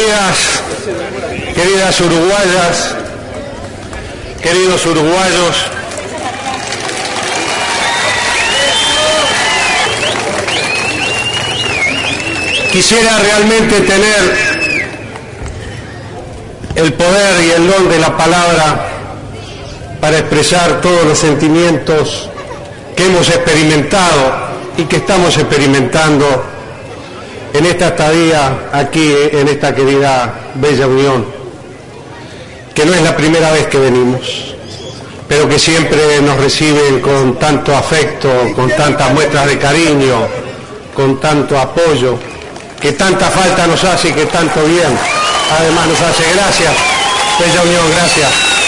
Queridas uruguayas, queridos uruguayos, quisiera realmente tener el poder y el don de la palabra para expresar todos los sentimientos que hemos experimentado y que estamos experimentando en esta estadía aquí en esta querida Bella Unión, que no es la primera vez que venimos, pero que siempre nos reciben con tanto afecto, con tantas muestras de cariño, con tanto apoyo, que tanta falta nos hace y que tanto bien además nos hace. Gracias, Bella Unión, gracias.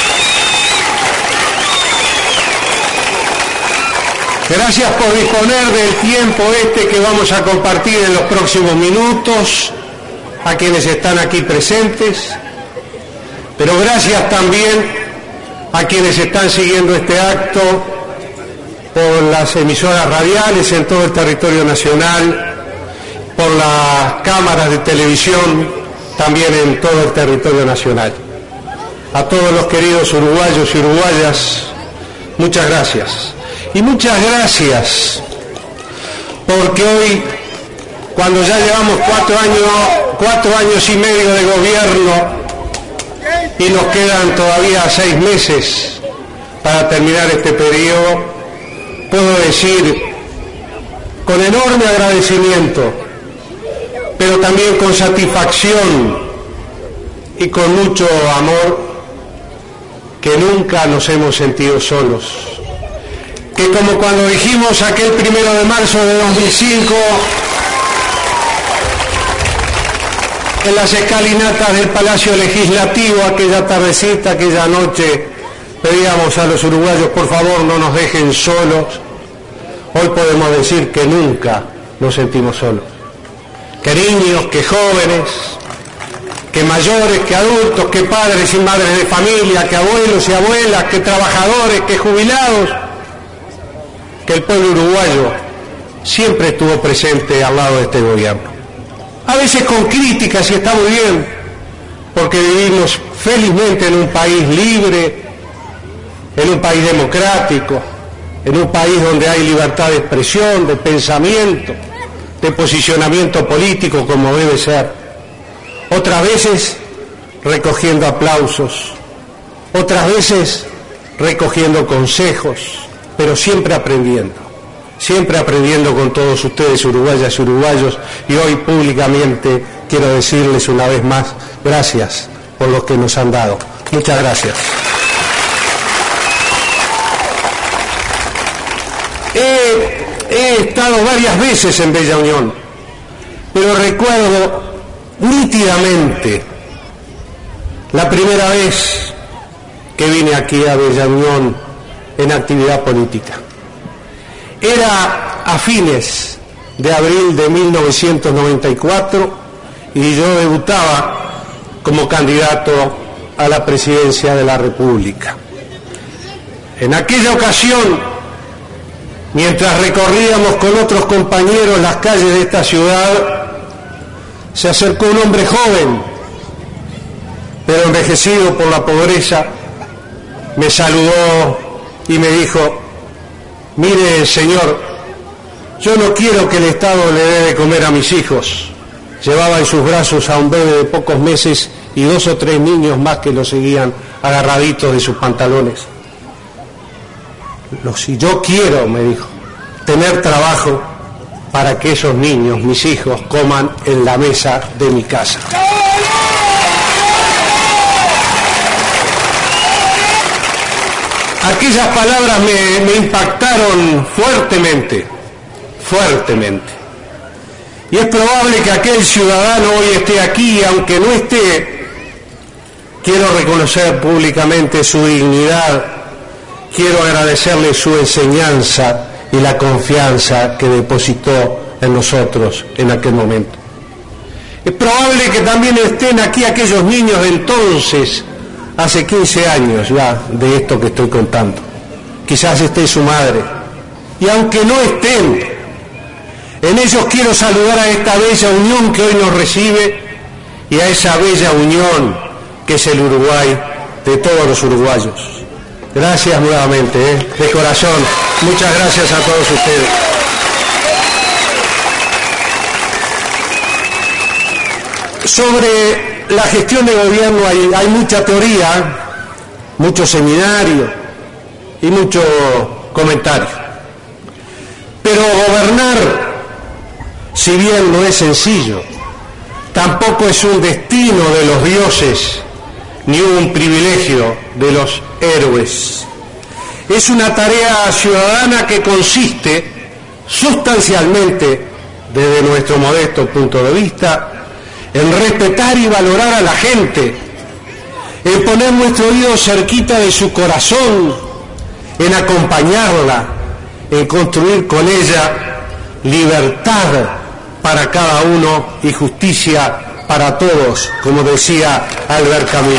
Gracias por disponer del tiempo que vamos a compartir en los próximos minutos, a quienes están aquí presentes, pero gracias también a quienes están siguiendo este acto por las emisoras radiales en todo el territorio nacional, por las cámaras de televisión también en todo el territorio nacional. A todos los queridos uruguayos y uruguayas, muchas gracias. Y muchas gracias, porque hoy, cuando ya llevamos 4 años y medio de gobierno y nos quedan todavía 6 meses para terminar este periodo, puedo decir con enorme agradecimiento, pero también con satisfacción y con mucho amor, que nunca nos hemos sentido solos. Que como cuando dijimos aquel 1 de marzo de 2005, en las escalinatas del Palacio Legislativo, aquella tardecita, aquella noche, pedíamos a los uruguayos, por favor, no nos dejen solos. Hoy podemos decir que nunca nos sentimos solos. Que niños, que jóvenes, que mayores, que adultos, que padres y madres de familia, que abuelos y abuelas, que trabajadores, que jubilados, que el pueblo uruguayo siempre estuvo presente al lado de este gobierno. A veces con críticas, y está muy bien, porque vivimos felizmente en un país libre, en un país democrático, en un país donde hay libertad de expresión, de pensamiento, de posicionamiento político como debe ser. Otras veces recogiendo aplausos, otras veces recogiendo consejos, pero siempre aprendiendo con todos ustedes, uruguayas y uruguayos, y hoy públicamente quiero decirles una vez más, gracias por lo que nos han dado. Muchas gracias. He estado varias veces en Bella Unión, pero recuerdo nítidamente la primera vez que vine aquí a Bella Unión en actividad política. Era a fines de abril de 1994 y yo debutaba como candidato a la presidencia de la República. En aquella ocasión, mientras recorríamos con otros compañeros las calles de esta ciudad, se acercó un hombre joven, pero envejecido por la pobreza, me saludó y me dijo: mire, señor, yo no quiero que el Estado le dé de comer a mis hijos. Llevaba en sus brazos a un bebé de pocos meses y 2 o 3 niños más que lo seguían agarraditos de sus pantalones. Si yo quiero, me dijo, tener trabajo para que esos niños, mis hijos, coman en la mesa de mi casa. Aquellas palabras me impactaron fuertemente. Y es probable que aquel ciudadano hoy esté aquí, y aunque no esté, quiero reconocer públicamente su dignidad, quiero agradecerle su enseñanza y la confianza que depositó en nosotros en aquel momento. Es probable que también estén aquí aquellos niños de entonces, hace 15 años ya de esto que estoy contando. Quizás esté su madre. Y aunque no estén, en ellos quiero saludar a esta bella unión que hoy nos recibe y a esa bella unión que es el Uruguay de todos los uruguayos. Gracias nuevamente, de corazón. Muchas gracias a todos ustedes. Sobre la gestión de gobierno hay mucha teoría, mucho seminario y mucho comentario. Pero gobernar, si bien no es sencillo, tampoco es un destino de los dioses ni un privilegio de los héroes. Es una tarea ciudadana que consiste sustancialmente, desde nuestro modesto punto de vista, en respetar y valorar a la gente, en poner nuestro oído cerquita de su corazón, en acompañarla, en construir con ella libertad para cada uno y justicia para todos, como decía Albert Camus.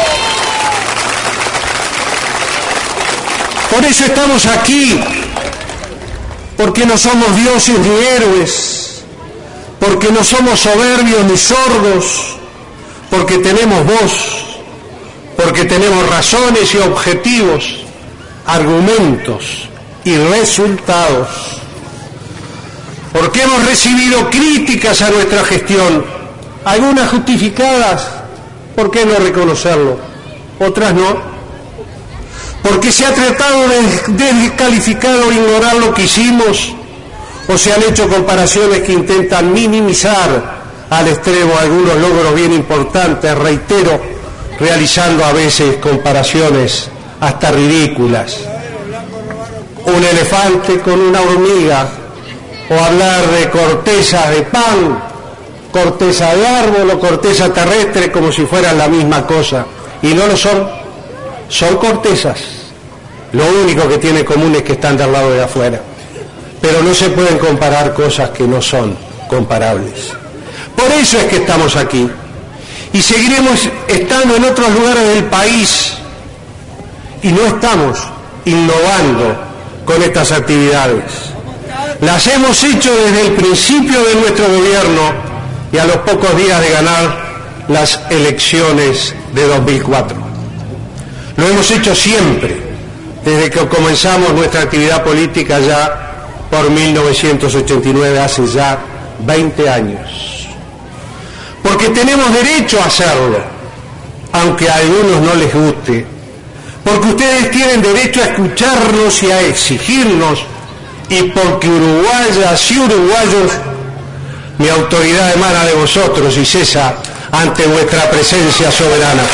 Por eso estamos aquí, porque no somos dioses ni héroes, porque no somos soberbios ni sordos, porque tenemos voz, porque tenemos razones y objetivos, argumentos y resultados, porque hemos recibido críticas a nuestra gestión, algunas justificadas, ¿por qué no reconocerlo? Otras no, porque se ha tratado de descalificar o ignorar lo que hicimos, o se han hecho comparaciones que intentan minimizar al extremo algunos logros bien importantes, reitero, realizando a veces comparaciones hasta ridículas. Un elefante con una hormiga, o hablar de cortezas de pan, corteza de árbol o corteza terrestre como si fueran la misma cosa, y no lo son, son cortezas. Lo único que tiene común es que están del lado de afuera, pero no se pueden comparar cosas que no son comparables. Por eso es que estamos aquí, y seguiremos estando en otros lugares del país, y no estamos innovando con estas actividades. Las hemos hecho desde el principio de nuestro gobierno y a los pocos días de ganar las elecciones de 2004. Lo hemos hecho siempre, desde que comenzamos nuestra actividad política ya por 1989, hace ya 20 años. Porque tenemos derecho a hacerlo, aunque a algunos no les guste, porque ustedes tienen derecho a escucharnos y a exigirnos, y porque uruguayas y uruguayos, mi autoridad emana de vosotros y cesa ante vuestra presencia soberana.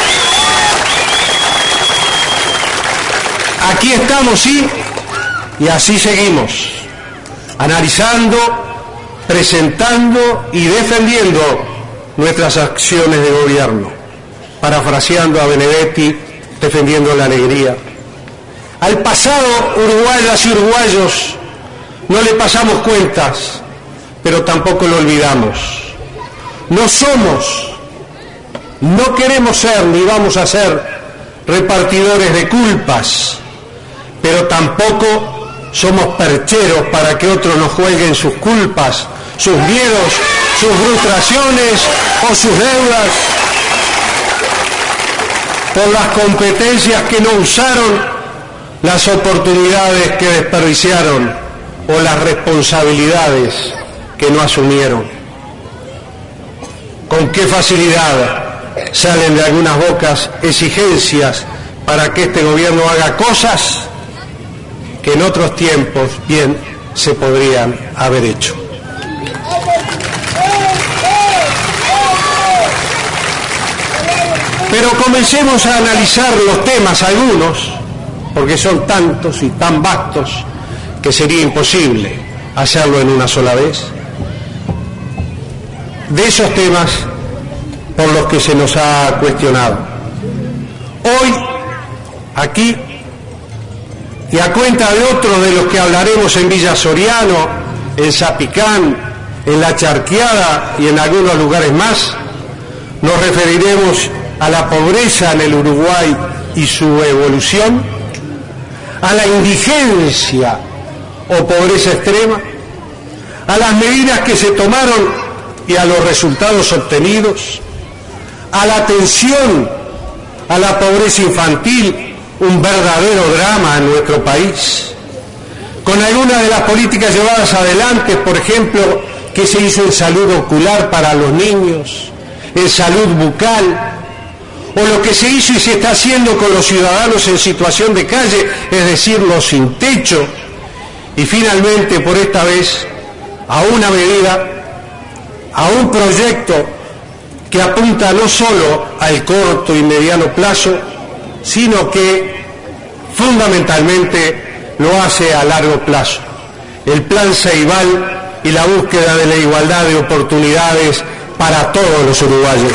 Aquí estamos, sí, y así seguimos, analizando, presentando y defendiendo nuestras acciones de gobierno, parafraseando a Benedetti, defendiendo la alegría. Al pasado, uruguayas y uruguayos, no le pasamos cuentas, pero tampoco lo olvidamos. No somos, no queremos ser ni vamos a ser repartidores de culpas, pero tampoco somos percheros para que otros nos jueguen sus culpas, sus miedos, sus frustraciones o sus deudas por las competencias que no usaron, las oportunidades que desperdiciaron o las responsabilidades que no asumieron. Con qué facilidad salen de algunas bocas exigencias para que este gobierno haga cosas que en otros tiempos bien se podrían haber hecho. Pero comencemos a analizar los temas, algunos, porque son tantos y tan vastos que sería imposible hacerlo en una sola vez. De esos temas por los que se nos ha cuestionado. Hoy, aquí, y a cuenta de otros de los que hablaremos en Villa Soriano, en Zapicán, en La Charqueada y en algunos lugares más, nos referiremos a la pobreza en el Uruguay y su evolución, a la indigencia o pobreza extrema, a las medidas que se tomaron y a los resultados obtenidos, a la atención a la pobreza infantil, un verdadero drama en nuestro país. Con algunas de las políticas llevadas adelante, por ejemplo, que se hizo en salud ocular para los niños, en salud bucal, o lo que se hizo y se está haciendo con los ciudadanos en situación de calle, es decir, los sin techo, y finalmente, por esta vez, a una medida, a un proyecto que apunta no solo al corto y mediano plazo, sino que fundamentalmente lo hace a largo plazo. El Plan Ceibal y la búsqueda de la igualdad de oportunidades para todos los uruguayos.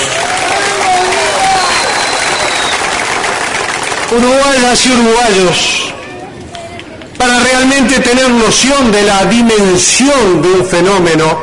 Uruguayas y uruguayos, para realmente tener noción de la dimensión de un fenómeno,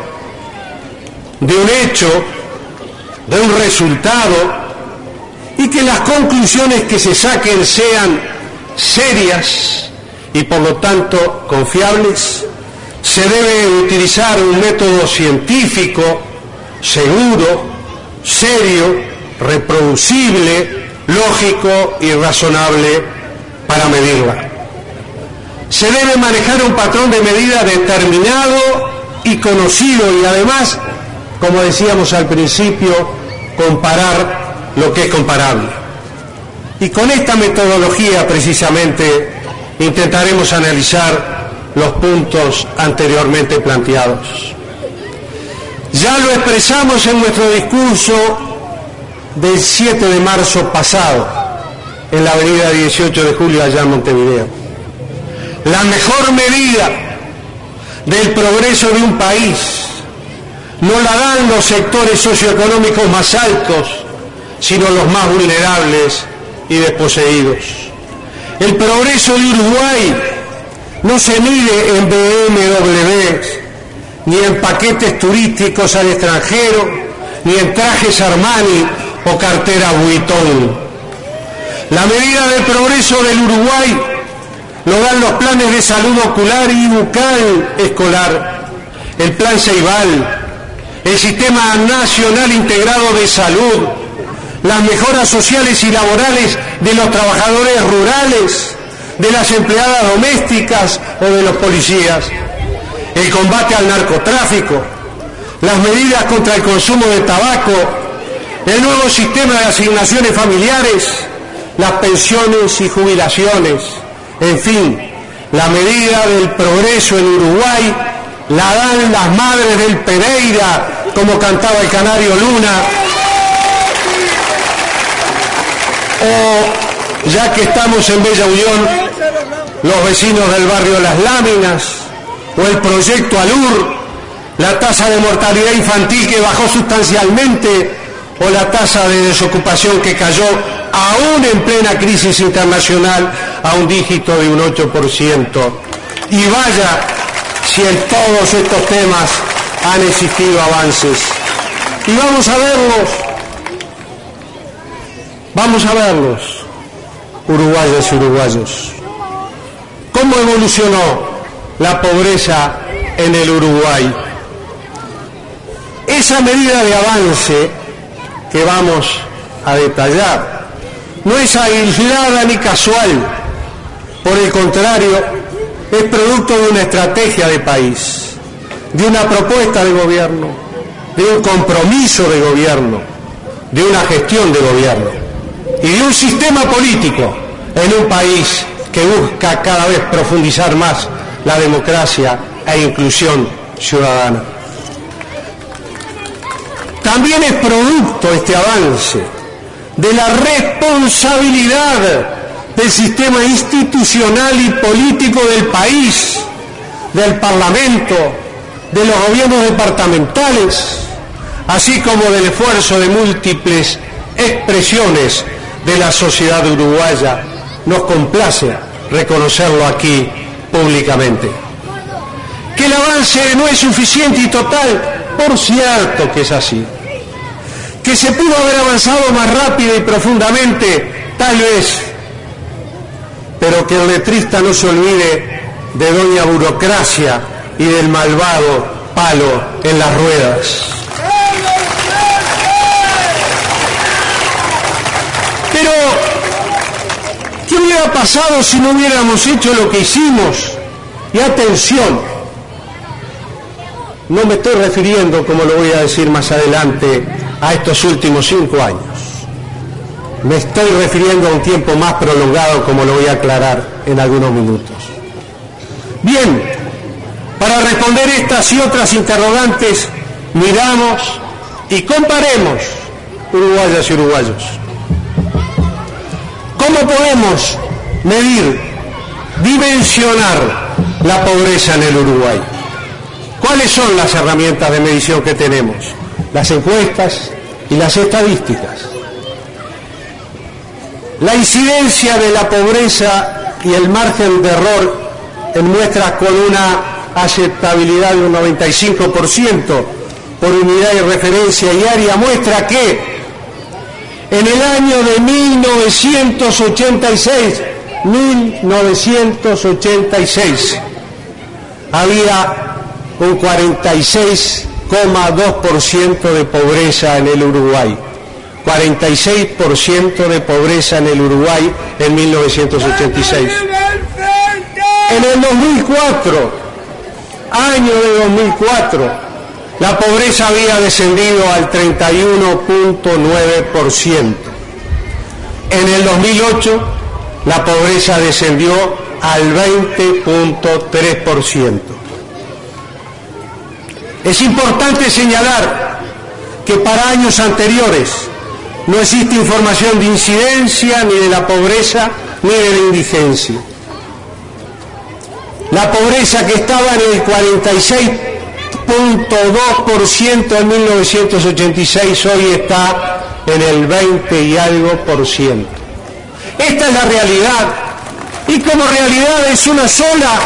de un hecho, de un resultado, y que las conclusiones que se saquen sean serias y por lo tanto confiables, se debe utilizar un método científico, seguro, serio, reproducible, lógico y razonable para medirla. Se debe manejar un patrón de medida determinado y conocido y además, como decíamos al principio, comparar lo que es comparable. Y con esta metodología precisamente intentaremos analizar los puntos anteriormente planteados. Ya lo expresamos en nuestro discurso del 7 de marzo pasado, en la avenida 18 de Julio, allá en Montevideo. La mejor medida del progreso de un país no la dan los sectores socioeconómicos más altos, sino los más vulnerables y desposeídos. El progreso de Uruguay no se mide en BMWs, ni en paquetes turísticos al extranjero, ni en trajes Armani o cartera Vuitton. La medida del progreso del Uruguay lo dan los planes de salud ocular y bucal escolar, el Plan Ceibal, el Sistema Nacional Integrado de Salud, las mejoras sociales y laborales de los trabajadores rurales, de las empleadas domésticas o de los policías, el combate al narcotráfico, las medidas contra el consumo de tabaco, el nuevo sistema de asignaciones familiares, las pensiones y jubilaciones, en fin, la medida del progreso en Uruguay la dan las madres del Pereira, como cantaba el canario Luna, o ya que estamos en Bella Unión, los vecinos del barrio Las Láminas, o el proyecto ALUR, la tasa de mortalidad infantil que bajó sustancialmente, o la tasa de desocupación que cayó, aún en plena crisis internacional, a un dígito de un 8%. Y vaya si en todos estos temas han existido avances. Y vamos a verlos, uruguayas y uruguayos. ¿Cómo evolucionó la pobreza en el Uruguay? Esa medida de avance que vamos a detallar no es aislada ni casual, por el contrario, es producto de una estrategia de país, de una propuesta de gobierno, de un compromiso de gobierno, de una gestión de gobierno y de un sistema político en un país que busca cada vez profundizar más la democracia e inclusión ciudadana. También es producto este avance de la responsabilidad del sistema institucional y político del país, del Parlamento, de los gobiernos departamentales, así como del esfuerzo de múltiples expresiones de la sociedad uruguaya. Nos complace reconocerlo aquí públicamente. Que el avance no es suficiente y total, por cierto que es así. Que se pudo haber avanzado más rápido y profundamente, tal vez, pero que el letrista no se olvide de doña burocracia y del malvado palo en las ruedas. hubiera pasado si no hubiéramos hecho lo que hicimos? Y atención, no me estoy refiriendo, como lo voy a decir más adelante, a estos últimos 5 años. Me estoy refiriendo a un tiempo más prolongado, como lo voy a aclarar en algunos minutos. Bien, para responder estas y otras interrogantes, miramos y comparemos, uruguayas y uruguayos. ¿Cómo podemos medir, dimensionar la pobreza en el Uruguay? ¿Cuáles son las herramientas de medición que tenemos? Las encuestas y las estadísticas. La incidencia de la pobreza y el margen de error en muestras con una aceptabilidad de un 95% por unidad de referencia diaria muestra que en el año de 1986 había un 46,2% de pobreza en el Uruguay. 46% de pobreza en el Uruguay en 1986. En el 2004, año de 2004, la pobreza había descendido al 31,9%. En el 2008, la pobreza descendió al 20,3%. Es importante señalar que para años anteriores no existe información de incidencia ni de la pobreza ni de la indigencia. La pobreza que estaba en el 46,2% en 1986 hoy está en el 20 y algo por ciento. Esta es la realidad, y como realidad es una sola,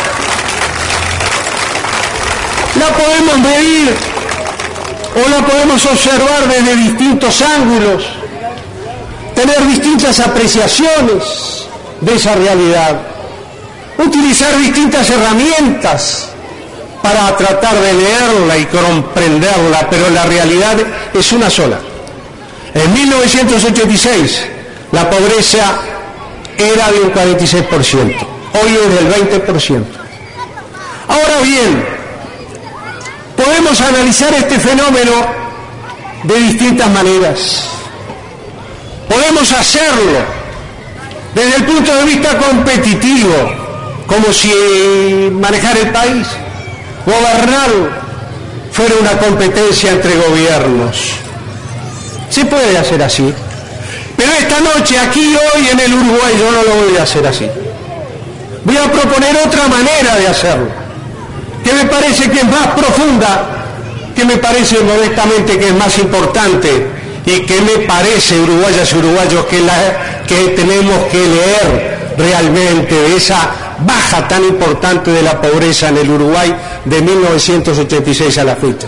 la podemos medir o la podemos observar desde distintos ángulos, tener distintas apreciaciones de esa realidad, utilizar distintas herramientas para tratar de leerla y comprenderla, pero la realidad es una sola. En 1986 la pobreza era de un 46%, hoy es del 20%. Ahora bien, podemos analizar este fenómeno de distintas maneras. Podemos hacerlo desde el punto de vista competitivo, como si manejar el país, gobernarlo, fuera una competencia entre gobiernos. Se puede hacer así, pero esta noche, aquí, hoy, en el Uruguay, yo no lo voy a hacer así. Voy a proponer otra manera de hacerlo, que me parece que es más profunda, que me parece modestamente que es más importante, y que me parece, uruguayas y uruguayos, que tenemos que leer realmente de esa baja tan importante de la pobreza en el Uruguay de 1986 a la fecha.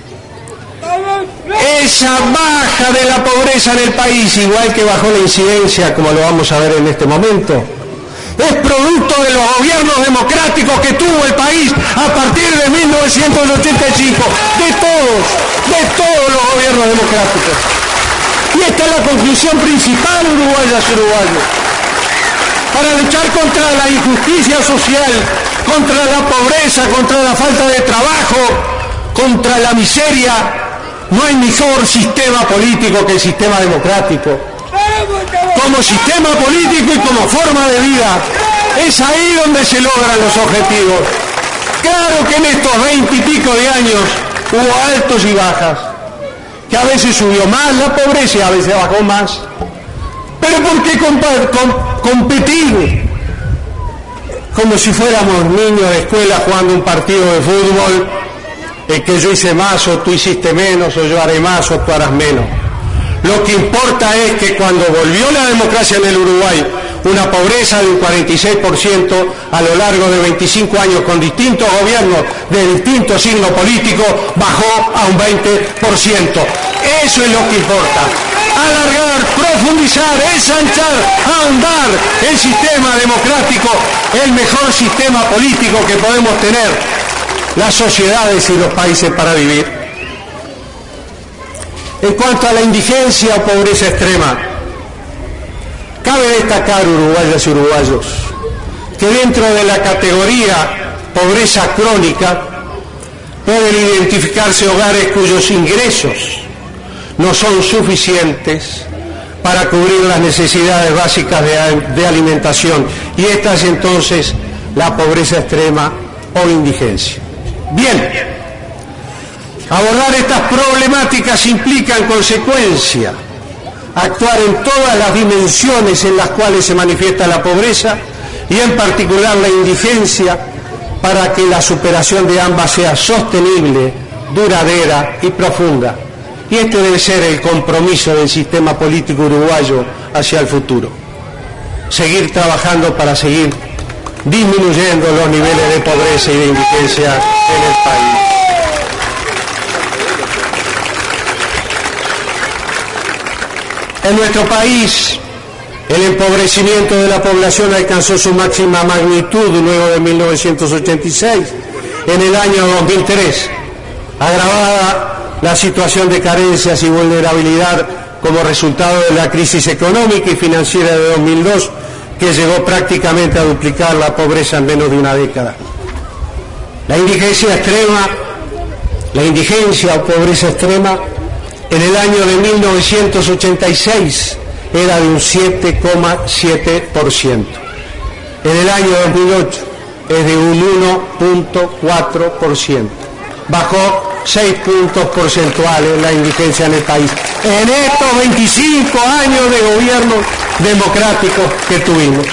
Esa baja de la pobreza en el país, igual que bajó la incidencia, como lo vamos a ver en este momento, es producto de los gobiernos democráticos que tuvo el país a partir de 1985, de todos los gobiernos democráticos. Y esta es la conclusión principal, uruguayas y uruguayos. Para luchar contra la injusticia social, contra la pobreza, contra la falta de trabajo, contra la miseria, no hay mejor sistema político que el sistema democrático. Como sistema político y como forma de vida, es ahí donde se logran los objetivos. Claro que en estos 20 y pico de años hubo altos y bajas, que a veces subió más la pobreza y a veces bajó más. Pero ¿por qué competir como si fuéramos niños de escuela jugando un partido de fútbol, que yo hice más o tú hiciste menos, o yo haré más o tú harás menos? Lo que importa es que cuando volvió la democracia en el Uruguay, una pobreza de un 46% a lo largo de 25 años con distintos gobiernos de distintos signos políticos, bajó a un 20%. Eso es lo que importa. Alargar, profundizar, ensanchar, ahondar el sistema democrático, el mejor sistema político que podemos tener las sociedades y los países para vivir. En cuanto a la indigencia o pobreza extrema, Cabe destacar, uruguayas y uruguayos, que dentro de la categoría pobreza crónica pueden identificarse hogares cuyos ingresos no son suficientes para cubrir las necesidades básicas de alimentación, y esta es entonces la pobreza extrema o indigencia. Bien, abordar estas problemáticas implica en consecuencia actuar en todas las dimensiones en las cuales se manifiesta la pobreza y en particular la indigencia, para que la superación de ambas sea sostenible, duradera y profunda. Y este debe ser el compromiso del sistema político uruguayo hacia el futuro. Seguir trabajando para seguir disminuyendo los niveles de pobreza y de indigencia en el país. En nuestro país, el empobrecimiento de la población alcanzó su máxima magnitud luego de 1986, en el año 2003, agravada la situación de carencias y vulnerabilidad como resultado de la crisis económica y financiera de 2002, que llegó prácticamente a duplicar la pobreza en menos de una década. La indigencia extrema, la indigencia o pobreza extrema, en el año de 1986 era de un 7,7%. En el año 2008 es de un 1,4%. Bajó 6 puntos porcentuales la indigencia en el país en estos 25 años de gobierno democrático que tuvimos.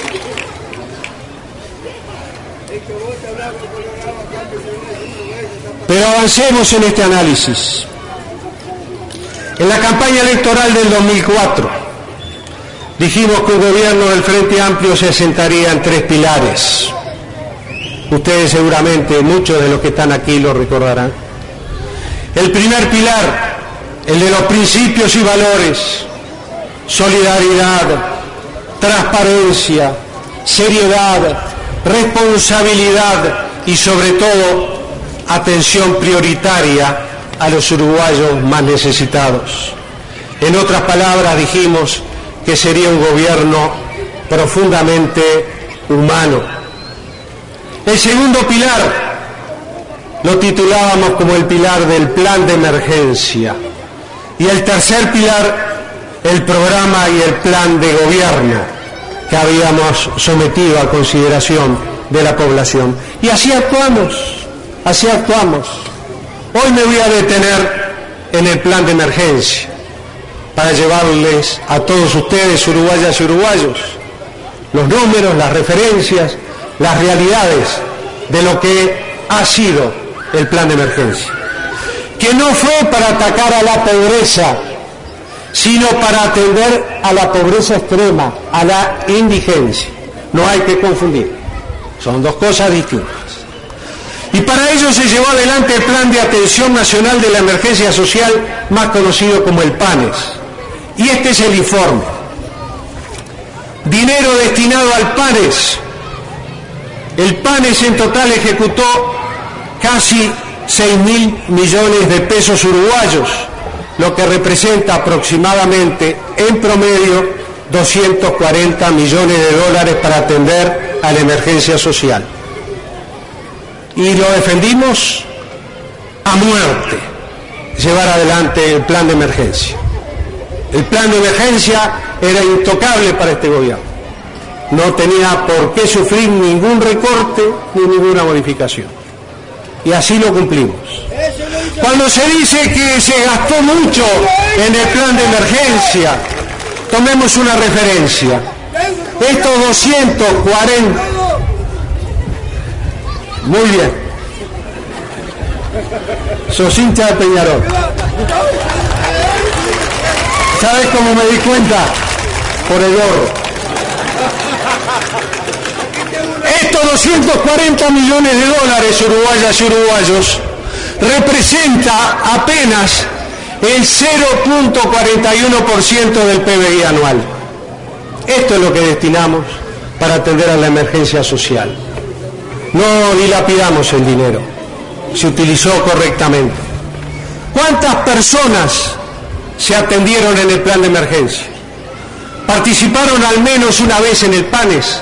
Pero avancemos en este análisis. En la campaña electoral del 2004 dijimos que el gobierno del Frente Amplio se asentaría en 3 pilares. Ustedes seguramente, muchos de los que están aquí lo recordarán. El primer pilar, el de los principios y valores: solidaridad, transparencia, seriedad, responsabilidad y sobre todo atención prioritaria a los uruguayos más necesitados. En otras palabras, dijimos que sería un gobierno profundamente humano. El segundo pilar lo titulábamos como el pilar del plan de emergencia, y el tercer pilar, el programa y el plan de gobierno que habíamos sometido a consideración de la población. Y así actuamos, así actuamos. Hoy me voy a detener en el plan de emergencia para llevarles a todos ustedes, uruguayas y uruguayos, los números, las referencias, las realidades de lo que ha sido el plan de emergencia, que no fue para atacar a la pobreza, sino para atender a la pobreza extrema, a la indigencia. No hay que confundir, son dos cosas distintas. Y para ello se llevó adelante el Plan de Atención Nacional de la Emergencia Social, más conocido como el PANES. Y este es el informe. Dinero destinado al PANES. El PANES en total ejecutó casi 6.000 millones de pesos uruguayos, lo que representa aproximadamente, en promedio, 240 millones de dólares para atender a la emergencia social. Y lo defendimos a muerte, llevar adelante el plan de emergencia. El plan de emergencia era intocable para este gobierno. No tenía por qué sufrir ningún recorte ni ninguna modificación. Y así lo cumplimos. Cuando se dice que se gastó mucho en el plan de emergencia, tomemos una referencia. Estos 240... Muy bien. Sos hincha de Peñarol. ¿Sabes cómo me di cuenta? Por el gorro. Estos 240 millones de dólares, uruguayas y uruguayos, representa apenas el 0,41% del PBI anual. Esto es lo que destinamos para atender a la emergencia social. No dilapidamos el dinero, se utilizó correctamente. ¿Cuántas personas se atendieron en el plan de emergencia? Participaron al menos una vez en el PANES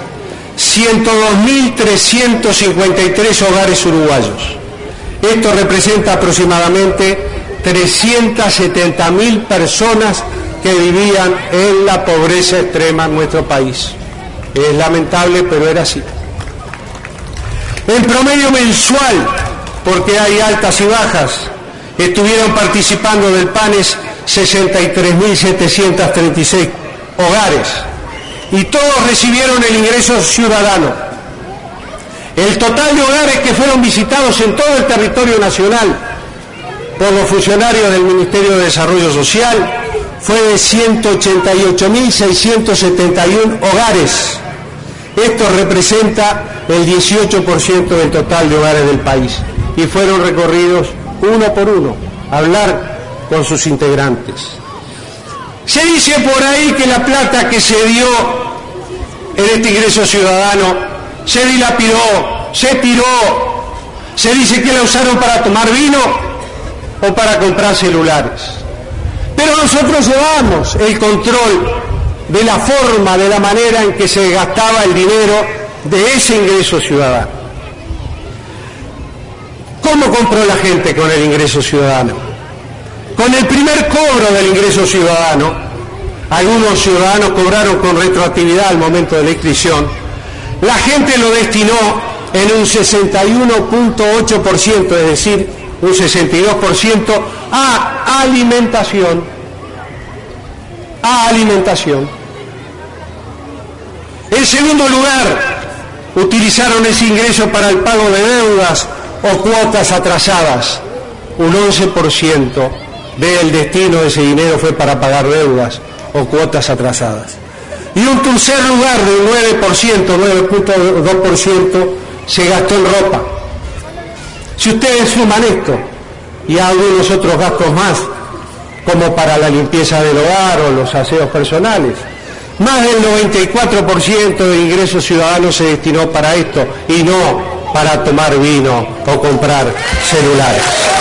102.353 hogares uruguayos. Esto representa aproximadamente 370.000 personas que vivían en la pobreza extrema en nuestro país. Es lamentable, pero era así. En promedio mensual, porque hay altas y bajas, estuvieron participando del PANES 63.736 hogares y todos recibieron el ingreso ciudadano. El total de hogares que fueron visitados en todo el territorio nacional por los funcionarios del Ministerio de Desarrollo Social fue de 188.671 hogares. Esto representa el 18% del total de hogares del país y fueron recorridos uno por uno a hablar con sus integrantes. Se dice por ahí que la plata que se dio en este ingreso ciudadano se dilapidó, se tiró, se dice que la usaron para tomar vino o para comprar celulares. Pero nosotros llevamos el control de la forma, de la manera en que se gastaba el dinero de ese ingreso ciudadano. ¿Cómo compró la gente con el ingreso ciudadano? Con el primer cobro del ingreso ciudadano, algunos ciudadanos cobraron con retroactividad al momento de la inscripción, la gente lo destinó en un 61.8%, es decir, un 62% a alimentación. En segundo lugar, utilizaron ese ingreso para el pago de deudas o cuotas atrasadas. Un 11% del destino de ese dinero fue para pagar deudas o cuotas atrasadas. Y un tercer lugar del 9.2% se gastó en ropa. Si ustedes suman esto y algunos otros gastos más, como para la limpieza del hogar o los aseos personales, más del 94% de ingresos ciudadanos se destinó para esto y no para tomar vino o comprar celulares.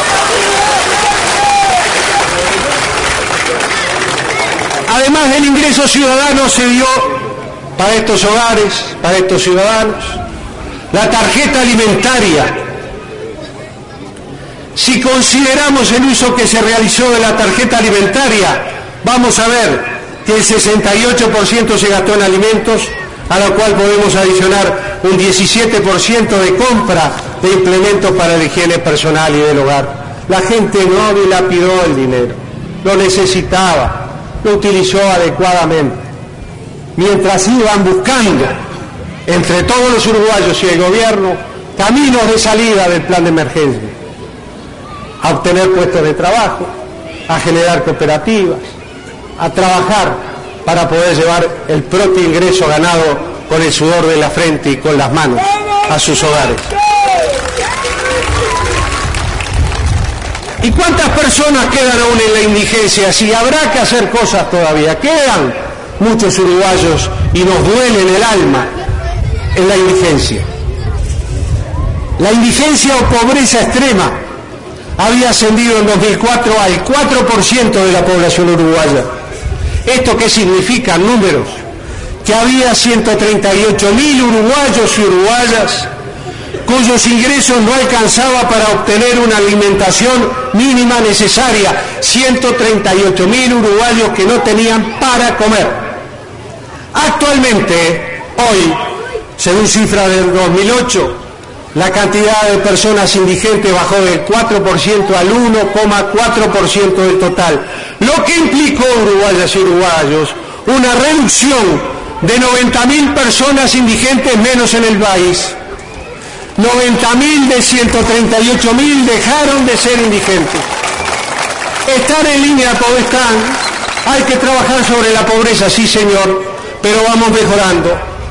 Además del ingreso ciudadano se dio para estos hogares, para estos ciudadanos, la tarjeta alimentaria. Si consideramos el uso que se realizó de la tarjeta alimentaria, vamos a ver que el 68% se gastó en alimentos, a lo cual podemos adicionar un 17% de compra de implementos para la higiene personal y del hogar. La gente no dilapidó el dinero, lo necesitaba, lo utilizó adecuadamente. Mientras iban buscando, entre todos los uruguayos y el gobierno, caminos de salida del plan de emergencia, a obtener puestos de trabajo, a generar cooperativas, a trabajar para poder llevar el propio ingreso ganado con el sudor de la frente y con las manos a sus hogares. ¿Y cuántas personas quedan aún en la indigencia? Si habrá que hacer cosas todavía. Quedan muchos uruguayos y nos duele en el alma en la indigencia. La indigencia o pobreza extrema había ascendido en 2004 al 4% de la población uruguaya. ¿Esto qué significa en números? Que había 138.000 uruguayos y uruguayas cuyos ingresos no alcanzaba para obtener una alimentación mínima necesaria. 138.000 uruguayos que no tenían para comer. Actualmente, hoy, según cifras del 2008, la cantidad de personas indigentes bajó del 4% al 1,4% del total, lo que implicó, uruguayas y uruguayos, una reducción de 90.000 personas indigentes menos en el país. 90.000 de 138.000 dejaron de ser indigentes. Estar en línea como están, hay que trabajar sobre la pobreza, sí señor, pero vamos mejorando.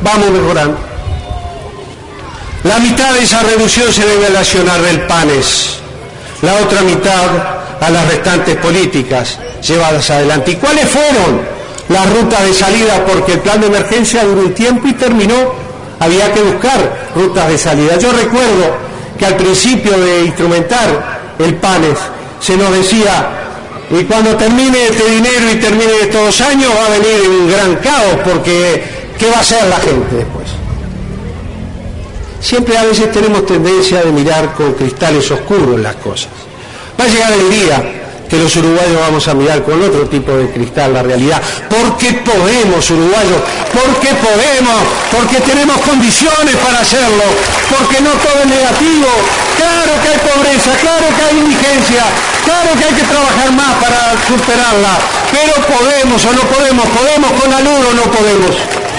La mitad de esa reducción se debe relacionar del PANES, la otra mitad a las restantes políticas llevadas adelante. ¿Y cuáles fueron las rutas de salida? Porque el plan de emergencia duró un tiempo y terminó. Había que buscar rutas de salida. Yo recuerdo que al principio de instrumentar el PANES se nos decía Y cuando termine este dinero y termine estos 2 años va a venir un gran caos, porque ¿qué va a hacer la gente después? Siempre a veces tenemos tendencia de mirar con cristales oscuros las cosas. Va a llegar el día que los uruguayos vamos a mirar con otro tipo de cristal la realidad. Porque podemos, uruguayos, porque podemos, porque tenemos condiciones para hacerlo, porque no todo es negativo. Claro que hay pobreza, claro que hay indigencia, claro que hay que trabajar más para superarla, pero podemos o no podemos, podemos con la luz o no podemos.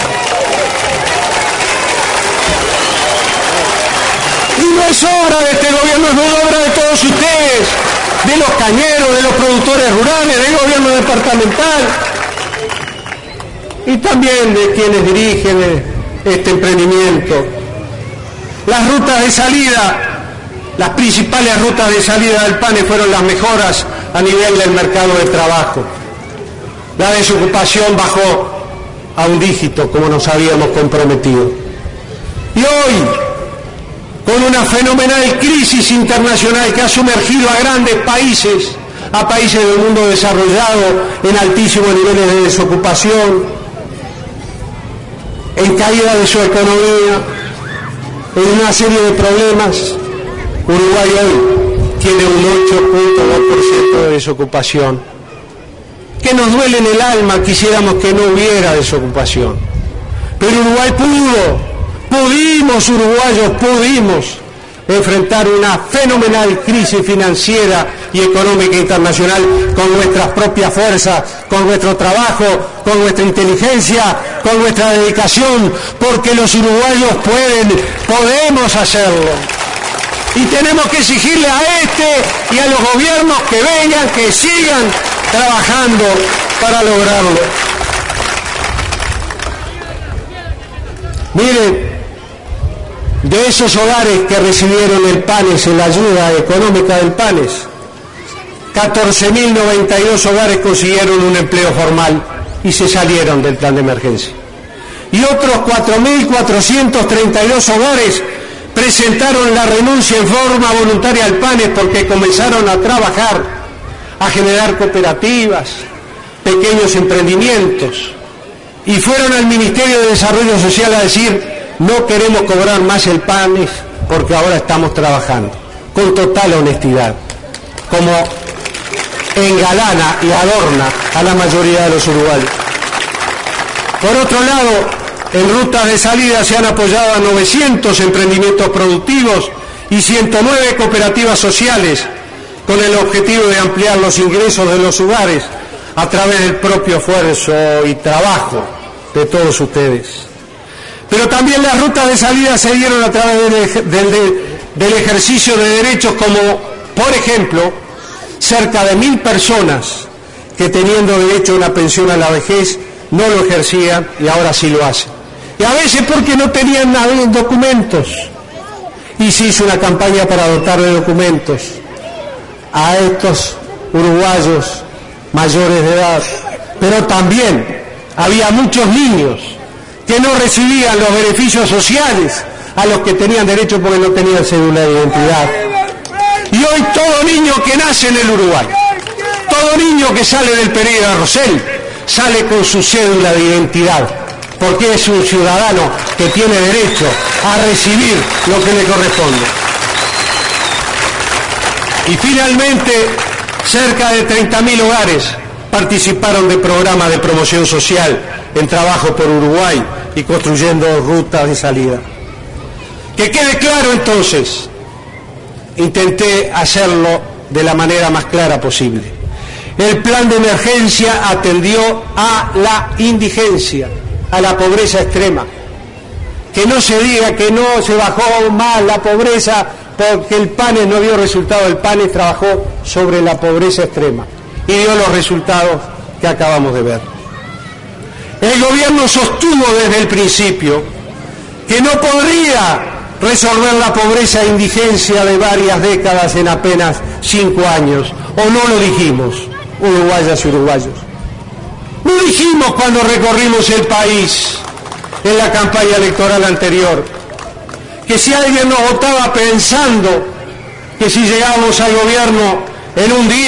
Y no es obra de este gobierno, es obra de todos ustedes, de los cañeros, de los productores rurales, del gobierno departamental y también de quienes dirigen este emprendimiento. Las rutas de salida, las principales rutas de salida del PANE fueron las mejoras a nivel del mercado de trabajo. La desocupación bajó a un dígito, como nos habíamos comprometido. Y hoy, con una fenomenal crisis internacional que ha sumergido a grandes países, a países del mundo desarrollado en altísimos niveles de desocupación, en caída de su economía, en una serie de problemas, Uruguay hoy tiene un 8.2% de desocupación. Que nos duele en el alma, quisiéramos que no hubiera desocupación. Pero Uruguay pudimos, uruguayos, pudimos enfrentar una fenomenal crisis financiera y económica internacional con nuestras propias fuerzas, con nuestro trabajo, con nuestra inteligencia, con nuestra dedicación, porque los uruguayos podemos hacerlo. Y tenemos que exigirle a este y a los gobiernos que vengan, que sigan trabajando para lograrlo. Miren, de esos hogares que recibieron el PANES, en la ayuda económica del PANES, 14.092 hogares consiguieron un empleo formal y se salieron del plan de emergencia. Y otros 4.432 hogares presentaron la renuncia en forma voluntaria al PANES porque comenzaron a trabajar, a generar cooperativas, pequeños emprendimientos, y fueron al Ministerio de Desarrollo Social a decir: no queremos cobrar más el PANES porque ahora estamos trabajando, con total honestidad, como engalana y adorna a la mayoría de los uruguayos. Por otro lado, en rutas de salida se han apoyado a 900 emprendimientos productivos y 109 cooperativas sociales, con el objetivo de ampliar los ingresos de los hogares a través del propio esfuerzo y trabajo de todos ustedes. Pero también las rutas de salida se dieron a través del ejercicio de derechos, como, por ejemplo, cerca de 1.000 personas que, teniendo derecho a una pensión a la vejez, no lo ejercían y ahora sí lo hacen. Y a veces porque no tenían documentos. Y se hizo una campaña para dotar de documentos a estos uruguayos mayores de edad. Pero también había muchos niños que no recibían los beneficios sociales a los que tenían derecho porque no tenían cédula de identidad. Y hoy todo niño que nace en el Uruguay, todo niño que sale del Pereira Rosell, sale con su cédula de identidad, porque es un ciudadano que tiene derecho a recibir lo que le corresponde. Y finalmente, cerca de 30.000 hogares participaron de programas de promoción social en Trabajo por Uruguay y construyendo rutas de salida. Que quede claro entonces, intenté hacerlo de la manera más clara posible. El plan de emergencia atendió a la indigencia, a la pobreza extrema. Que no se diga que no se bajó más la pobreza porque el PANES no dio resultado. El PANES trabajó sobre la pobreza extrema y dio los resultados que acabamos de ver. El gobierno sostuvo desde el principio que no podría resolver la pobreza e indigencia de varias décadas en apenas 5 años. ¿O no lo dijimos, uruguayas y uruguayos? No dijimos cuando recorrimos el país en la campaña electoral anterior que si alguien nos votaba pensando que si llegábamos al gobierno en un día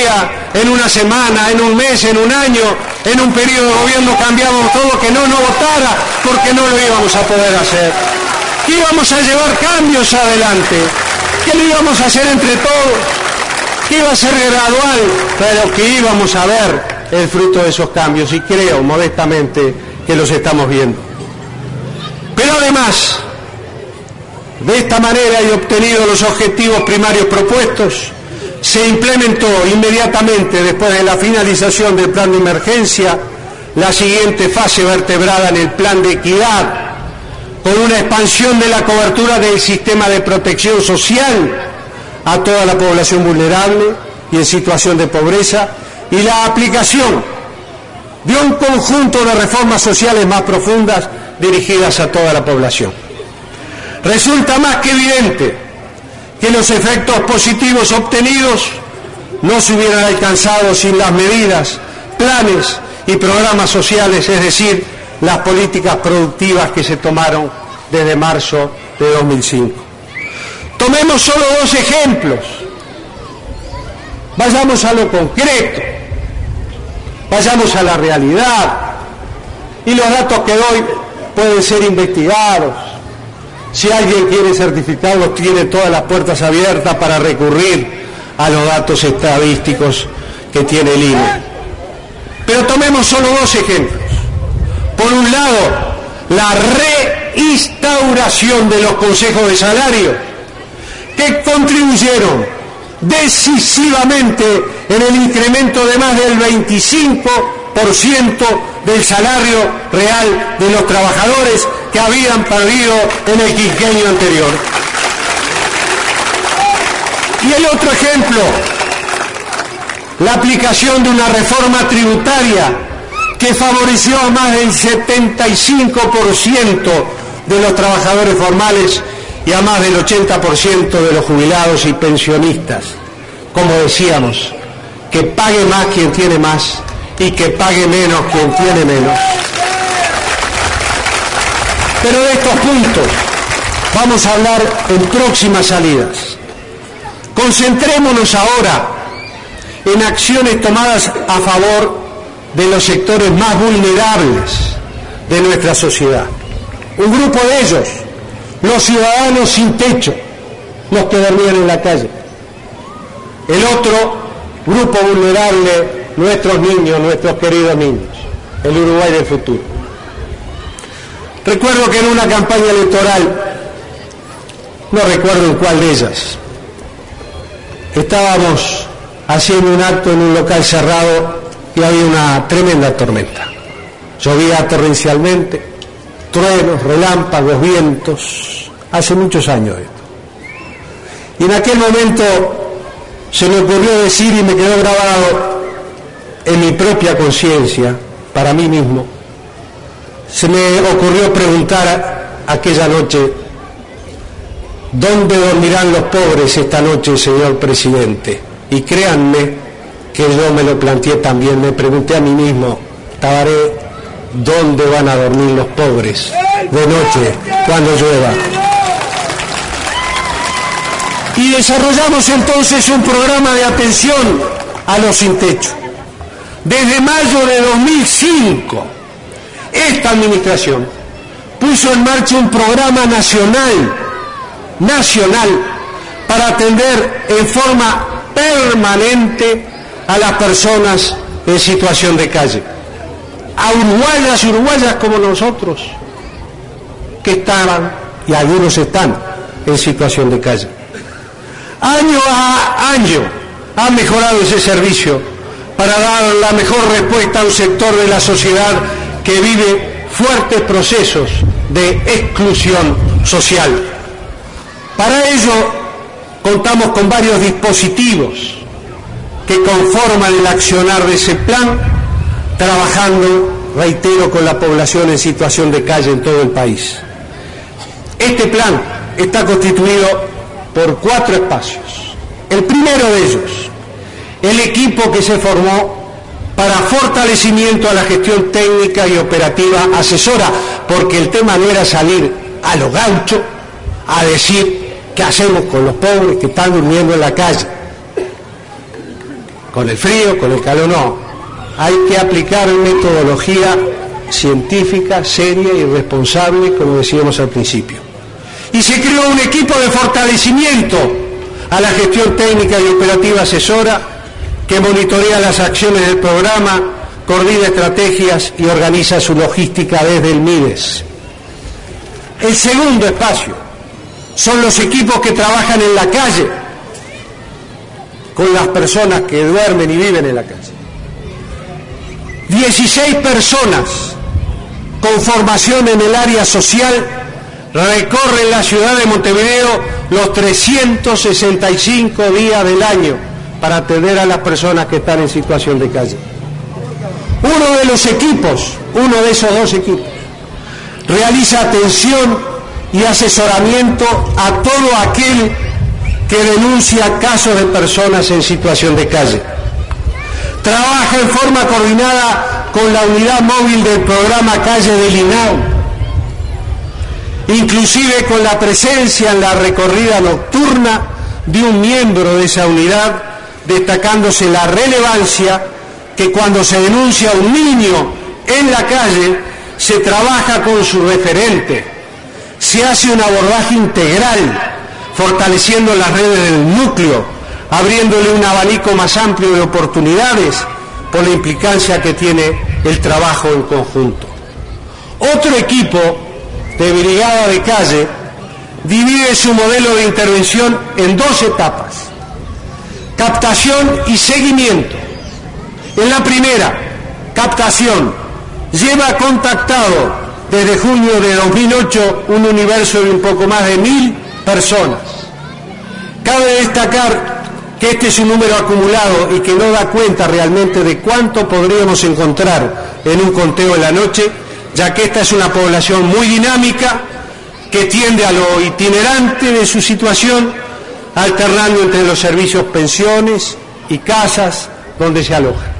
en una semana, en un mes, en un año, en un periodo de gobierno cambiamos todo, que no votara porque no lo íbamos a poder hacer, que íbamos a llevar cambios adelante, que lo íbamos a hacer entre todos, que iba a ser gradual, pero que íbamos a ver el fruto de esos cambios, y creo modestamente que los estamos viendo. Pero además, de esta manera y obtenidos los objetivos primarios propuestos, se implementó inmediatamente, después de la finalización del plan de emergencia, la siguiente fase vertebrada en el plan de equidad, con una expansión de la cobertura del sistema de protección social a toda la población vulnerable y en situación de pobreza, y la aplicación de un conjunto de reformas sociales más profundas dirigidas a toda la población. Resulta más que evidente que los efectos positivos obtenidos no se hubieran alcanzado sin las medidas, planes y programas sociales, es decir, las políticas productivas que se tomaron desde marzo de 2005. Tomemos solo dos ejemplos. Vayamos a lo concreto, vayamos a la realidad, y los datos que doy pueden ser investigados. Si alguien quiere certificarlos, tiene todas las puertas abiertas para recurrir a los datos estadísticos que tiene el INE. Pero tomemos solo dos ejemplos. Por un lado, la reinstauración de los consejos de salario, que contribuyeron decisivamente en el incremento de más del 25% del salario real de los trabajadores que habían perdido en el quinquenio anterior. Y el otro ejemplo, la aplicación de una reforma tributaria que favoreció a más del 75% de los trabajadores formales y a más del 80% de los jubilados y pensionistas. Como decíamos, que pague más quien tiene más y que pague menos quien tiene menos. Pero de estos puntos vamos a hablar en próximas salidas. Concentrémonos ahora en acciones tomadas a favor de los sectores más vulnerables de nuestra sociedad. Un grupo de ellos, los ciudadanos sin techo, los que dormían en la calle. El otro grupo vulnerable, nuestros niños, nuestros queridos niños, el Uruguay del futuro. Recuerdo que en una campaña electoral, no recuerdo en cuál de ellas, estábamos haciendo un acto en un local cerrado y había una tremenda tormenta. Llovía torrencialmente, truenos, relámpagos, vientos, hace muchos años esto. Y en aquel momento se me ocurrió decir, y me quedó grabado en mi propia conciencia, para mí mismo, se me ocurrió preguntar aquella noche: ¿dónde dormirán los pobres esta noche, señor presidente? Y créanme que yo me lo planteé también, me pregunté a mí mismo: Tabaré, ¿dónde van a dormir los pobres de noche cuando llueva? Y desarrollamos entonces un programa de atención a los sin techo. Desde mayo de 2005, esta administración puso en marcha un programa nacional, para atender en forma permanente a las personas en situación de calle, a uruguayas y uruguayas como nosotros, que estaban, y algunos están, en situación de calle. Año a año ha mejorado ese servicio para dar la mejor respuesta a un sector de la sociedad que vive fuertes procesos de exclusión social. Para ello contamos con varios dispositivos que conforman el accionar de ese plan, trabajando, reitero, con la población en situación de calle en todo el país. Este plan está constituido por 4 espacios. El primero de ellos, el equipo que se formó para fortalecimiento a la gestión técnica y operativa asesora, porque el tema no era salir a lo gaucho a decir qué hacemos con los pobres que están durmiendo en la calle. con el frío, con el calor, no. Hay que aplicar metodología científica, seria y responsable, como decíamos al principio. Y se creó un equipo de fortalecimiento a la gestión técnica y operativa asesora que monitorea las acciones del programa, coordina estrategias y organiza su logística desde el MIDES. El segundo espacio son los equipos que trabajan en la calle, con las personas que duermen y viven en la calle. 16 personas con formación en el área social recorren la ciudad de Montevideo los 365 días del año para atender a las personas que están en situación de calle. Uno de esos dos equipos, realiza atención y asesoramiento a todo aquel que denuncia casos de personas en situación de calle. Trabaja en forma coordinada con la unidad móvil del programa Calle del INAU, inclusive con la presencia en la recorrida nocturna de un miembro de esa unidad, destacándose la relevancia que cuando se denuncia a un niño en la calle, se trabaja con su referente, se hace un abordaje integral, fortaleciendo las redes del núcleo, abriéndole un abanico más amplio de oportunidades por la implicancia que tiene el trabajo en conjunto. Otro equipo de brigada de calle divide su modelo de intervención en 2 etapas: captación y seguimiento. En la primera, captación, lleva contactado desde junio de 2008 un universo de un poco más de 1.000 personas. Cabe destacar que este es un número acumulado y que no da cuenta realmente de cuánto podríamos encontrar en un conteo en la noche, ya que esta es una población muy dinámica que tiende a lo itinerante de su situación, alternando entre los servicios pensiones y casas donde se aloja.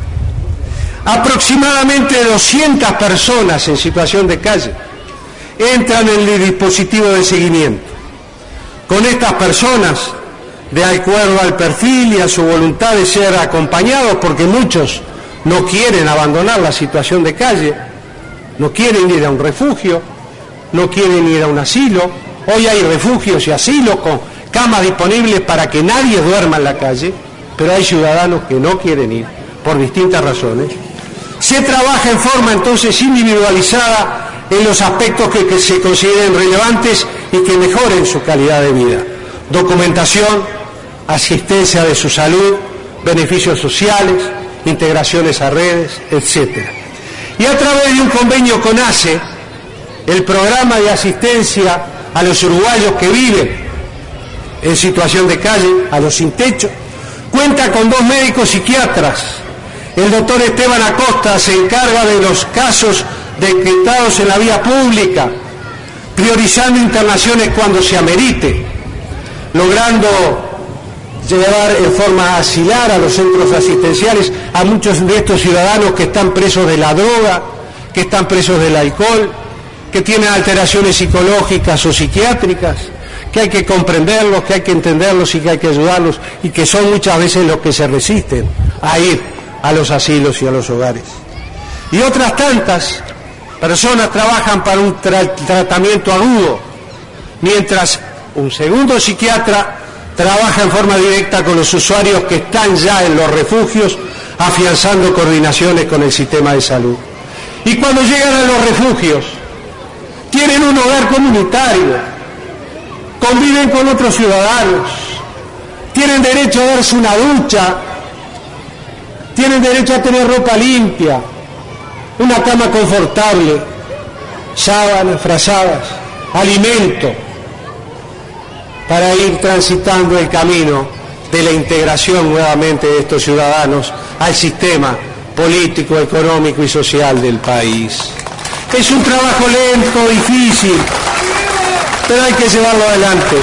Aproximadamente 200 personas en situación de calle entran en el dispositivo de seguimiento. Con estas personas, de acuerdo al perfil y a su voluntad de ser acompañados, porque muchos no quieren abandonar la situación de calle, no quieren ir a un refugio, no quieren ir a un asilo. Hoy hay refugios y asilos con camas disponibles para que nadie duerma en la calle, pero hay ciudadanos que no quieren ir por distintas razones. Se trabaja en forma entonces individualizada en los aspectos que se consideren relevantes y que mejoren su calidad de vida: documentación, asistencia de su salud, beneficios sociales, integraciones a redes, etc. Y a través de un convenio con ACE, el programa de asistencia a los uruguayos que viven en situación de calle, a los sin techo, cuenta con 2 médicos psiquiatras. El doctor Esteban Acosta se encarga de los casos decretados en la vía pública, priorizando internaciones cuando se amerite, logrando llevar en forma asilar a los centros asistenciales a muchos de estos ciudadanos que están presos de la droga, que están presos del alcohol, que tienen alteraciones psicológicas o psiquiátricas, que hay que comprenderlos, que hay que entenderlos y que hay que ayudarlos, y que son muchas veces los que se resisten a ir a los asilos y a los hogares. Y otras tantas personas trabajan para un tratamiento agudo, mientras un segundo psiquiatra trabaja en forma directa con los usuarios que están ya en los refugios, afianzando coordinaciones con el sistema de salud. Y cuando llegan a los refugios, tienen un hogar comunitario, conviven con otros ciudadanos, tienen derecho a darse una ducha, tienen derecho a tener ropa limpia, una cama confortable, sábanas, frazadas, alimento, para ir transitando el camino de la integración nuevamente de estos ciudadanos al sistema político, económico y social del país. Es un trabajo lento, difícil, pero hay que llevarlo adelante.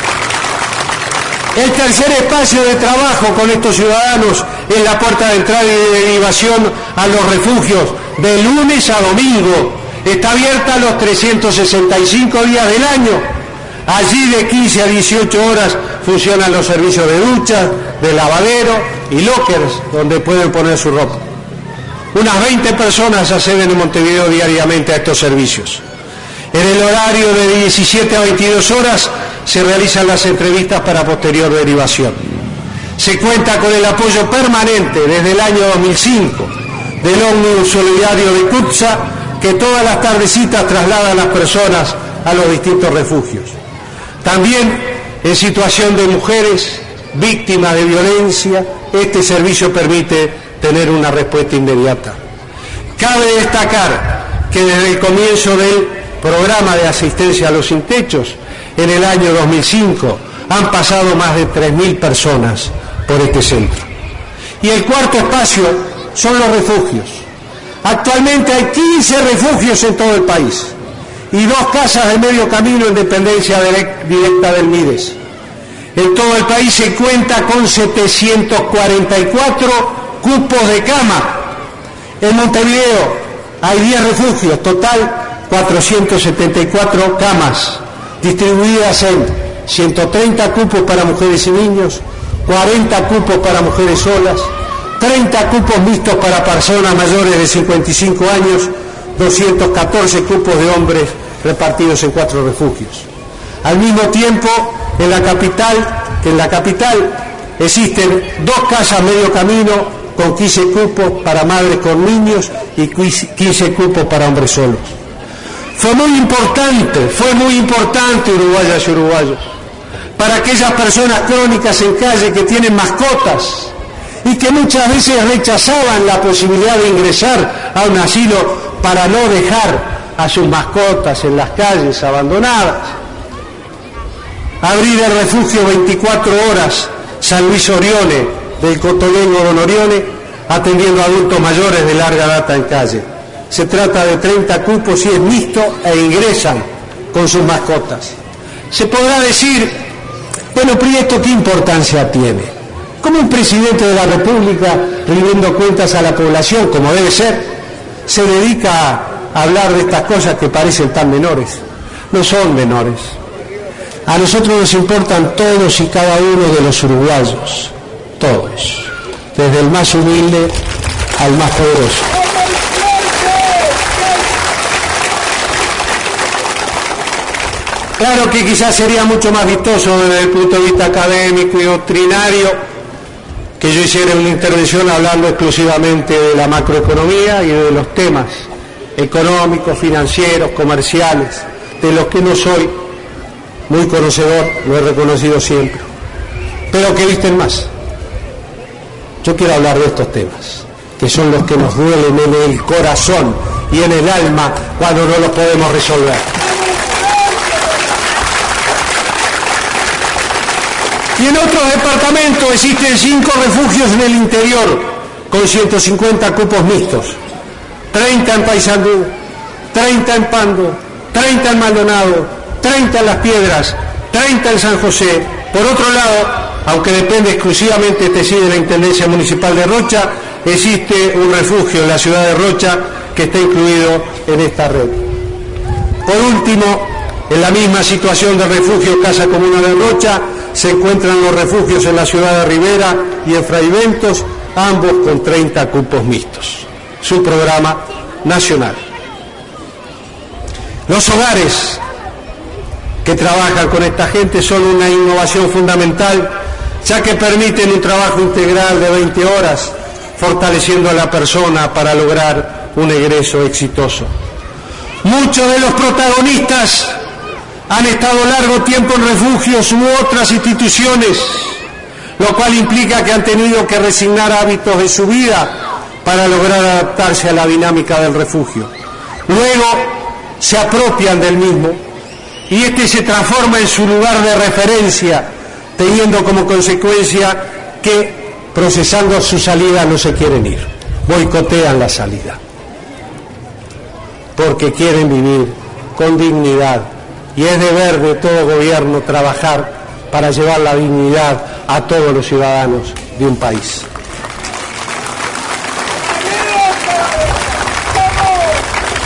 El tercer espacio de trabajo con estos ciudadanos es la puerta de entrada y de derivación a los refugios, de lunes a domingo. Está abierta los 365 días del año. Allí de 15 a 18 horas funcionan los servicios de ducha, de lavadero y lockers donde pueden poner su ropa. Unas 20 personas acceden en Montevideo diariamente a estos servicios. En el horario de 17 a 22 horas se realizan las entrevistas para posterior derivación. Se cuenta con el apoyo permanente desde el año 2005 del ómnibus solidario de CUTSA, que todas las tardecitas traslada a las personas a los distintos refugios. También en situación de mujeres víctimas de violencia, este servicio permite tener una respuesta inmediata. Cabe destacar que desde el comienzo del programa de asistencia a los sin techos, en el año 2005, han pasado más de 3.000 personas por este centro. Y el cuarto espacio son los refugios. Actualmente hay 15 refugios en todo el país y 2 casas de medio camino en dependencia directa del MIDES. En todo el país se cuenta con 744 cupos de cama. En Montevideo hay 10 refugios, total 474 camas, distribuidas en 130 cupos para mujeres y niños, 40 cupos para mujeres solas, 30 cupos mixtos para personas mayores de 55 años, 214 cupos de hombres repartidos en 4 refugios. Al mismo tiempo, en la capital existen 2 casas medio camino con 15 cupos para madres con niños y 15 cupos para hombres solos. Fue muy importante, uruguayas y uruguayos, para aquellas personas crónicas en calle que tienen mascotas y que muchas veces rechazaban la posibilidad de ingresar a un asilo para no dejar a sus mascotas en las calles abandonadas. Abrir el refugio 24 horas San Luis Orione del cotolengo Don Orione, atendiendo a adultos mayores de larga data en calle. Se trata de 30 cupos y es mixto e ingresan con sus mascotas. Se podrá decir, bueno, pero ¿esto qué importancia tiene? ¿Cómo un presidente de la República, rindiendo cuentas a la población, como debe ser, se dedica a hablar de estas cosas que parecen tan menores? No son menores. A nosotros nos importan todos y cada uno de los uruguayos, todos, desde el más humilde al más poderoso. Claro que quizás sería mucho más vistoso desde el punto de vista académico y doctrinario que yo hiciera una intervención hablando exclusivamente de la macroeconomía y de los temas económicos, financieros, comerciales, de los que no soy muy conocedor, lo he reconocido siempre, pero que visten más. Yo quiero hablar de estos temas, que son los que nos duelen en el corazón y en el alma cuando no los podemos resolver. Y en otros departamentos existen 5 refugios en el interior, con 150 cupos mixtos, 30 en Paysandú, 30 en Pando, 30 en Maldonado, 30 en Las Piedras, 30 en San José. Por otro lado, aunque depende exclusivamente de la Intendencia Municipal de Rocha, existe un refugio en la ciudad de Rocha que está incluido en esta red. Por último, en la misma situación de refugio Casa Comuna de Rocha, se encuentran los refugios en la ciudad de Rivera y en Fraiventos, ambos con 30 cupos mixtos. Su programa nacional. Los hogares que trabajan con esta gente son una innovación fundamental, ya que permiten un trabajo integral de 20 horas, fortaleciendo a la persona para lograr un egreso exitoso. Muchos de los protagonistas han estado largo tiempo en refugios u otras instituciones, lo cual implica que han tenido que resignar hábitos de su vida para lograr adaptarse a la dinámica del refugio. Luego se apropian del mismo y este se transforma en su lugar de referencia, teniendo como consecuencia que, procesando su salida, no se quieren ir, boicotean la salida, porque quieren vivir con dignidad. Y es deber de todo gobierno trabajar para llevar la dignidad a todos los ciudadanos de un país.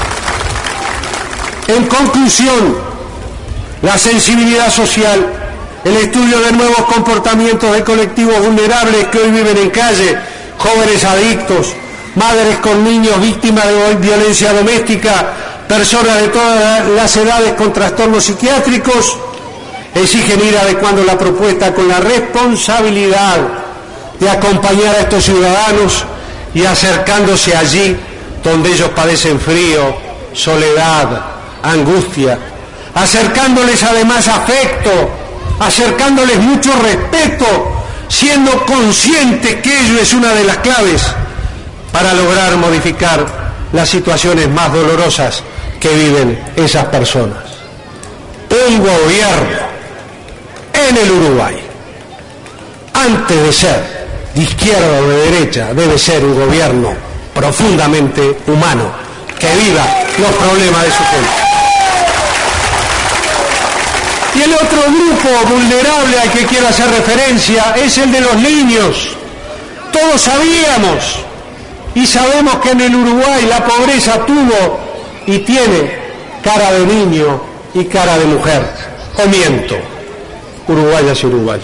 En conclusión, la sensibilidad social el estudio de nuevos comportamientos de colectivos vulnerables que hoy viven en calle, jóvenes adictos, madres con niños víctimas de violencia doméstica, personas de todas las edades con trastornos psiquiátricos, exigen ir adecuando la propuesta con la responsabilidad de acompañar a estos ciudadanos y acercándose allí donde ellos padecen frío, soledad, angustia, acercándoles además afecto, acercándoles mucho respeto, siendo conscientes que ello es una de las claves para lograr modificar las situaciones más dolorosas que viven esas personas. Un gobierno en el Uruguay, antes de ser de izquierda o de derecha, debe ser un gobierno profundamente humano, que viva los problemas de su gente. Y el otro grupo vulnerable al que quiero hacer referencia es el de los niños. Todos sabíamos y sabemos que en el Uruguay la pobreza tuvo y tiene cara de niño y cara de mujer. ¿O miento, uruguayas y uruguayos?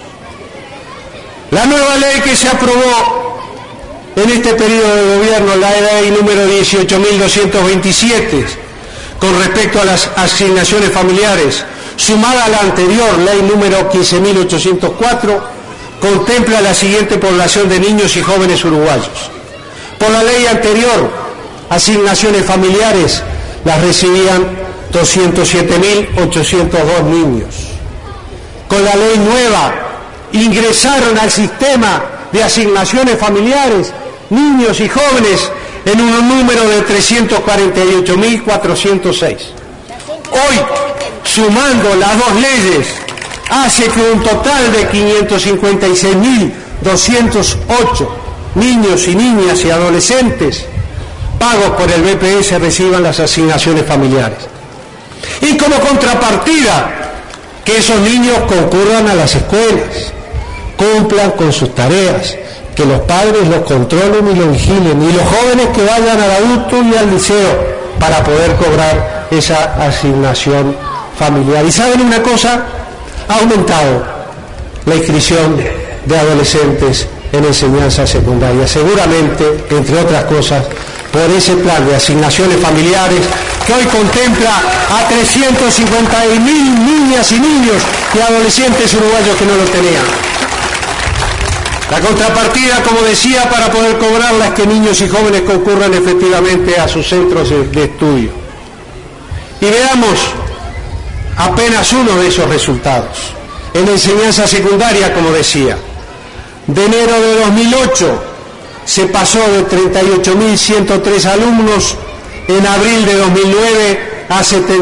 La nueva ley que se aprobó en este periodo de gobierno, la ley número 18.227, con respecto a las asignaciones familiares, sumada a la anterior, ley número 15.804, contempla la siguiente población de niños y jóvenes uruguayos. Por la ley anterior, asignaciones familiares las recibían 207.802 niños. Con la ley nueva, ingresaron al sistema de asignaciones familiares niños y jóvenes en un número de 348.406. Hoy, sumando las dos leyes, hace que un total de 556.208 niños y niñas y adolescentes pagos por el BPS reciban las asignaciones familiares. Y como contrapartida, que esos niños concurran a las escuelas, cumplan con sus tareas, que los padres los controlen y los vigilen, y los jóvenes que vayan al adulto y al liceo para poder cobrar esa asignación familiar. ¿Y saben una cosa? Ha aumentado la inscripción de adolescentes en enseñanza secundaria, seguramente, entre otras cosas, por ese plan de asignaciones familiares que hoy contempla a 350.000 niñas y niños y adolescentes uruguayos que no lo tenían. La contrapartida, como decía, para poder cobrarla es que niños y jóvenes concurran efectivamente a sus centros de estudio. Y veamos apenas uno de esos resultados. En la enseñanza secundaria, como decía, de enero de 2008 se pasó de 38.103 alumnos en abril de 2009 a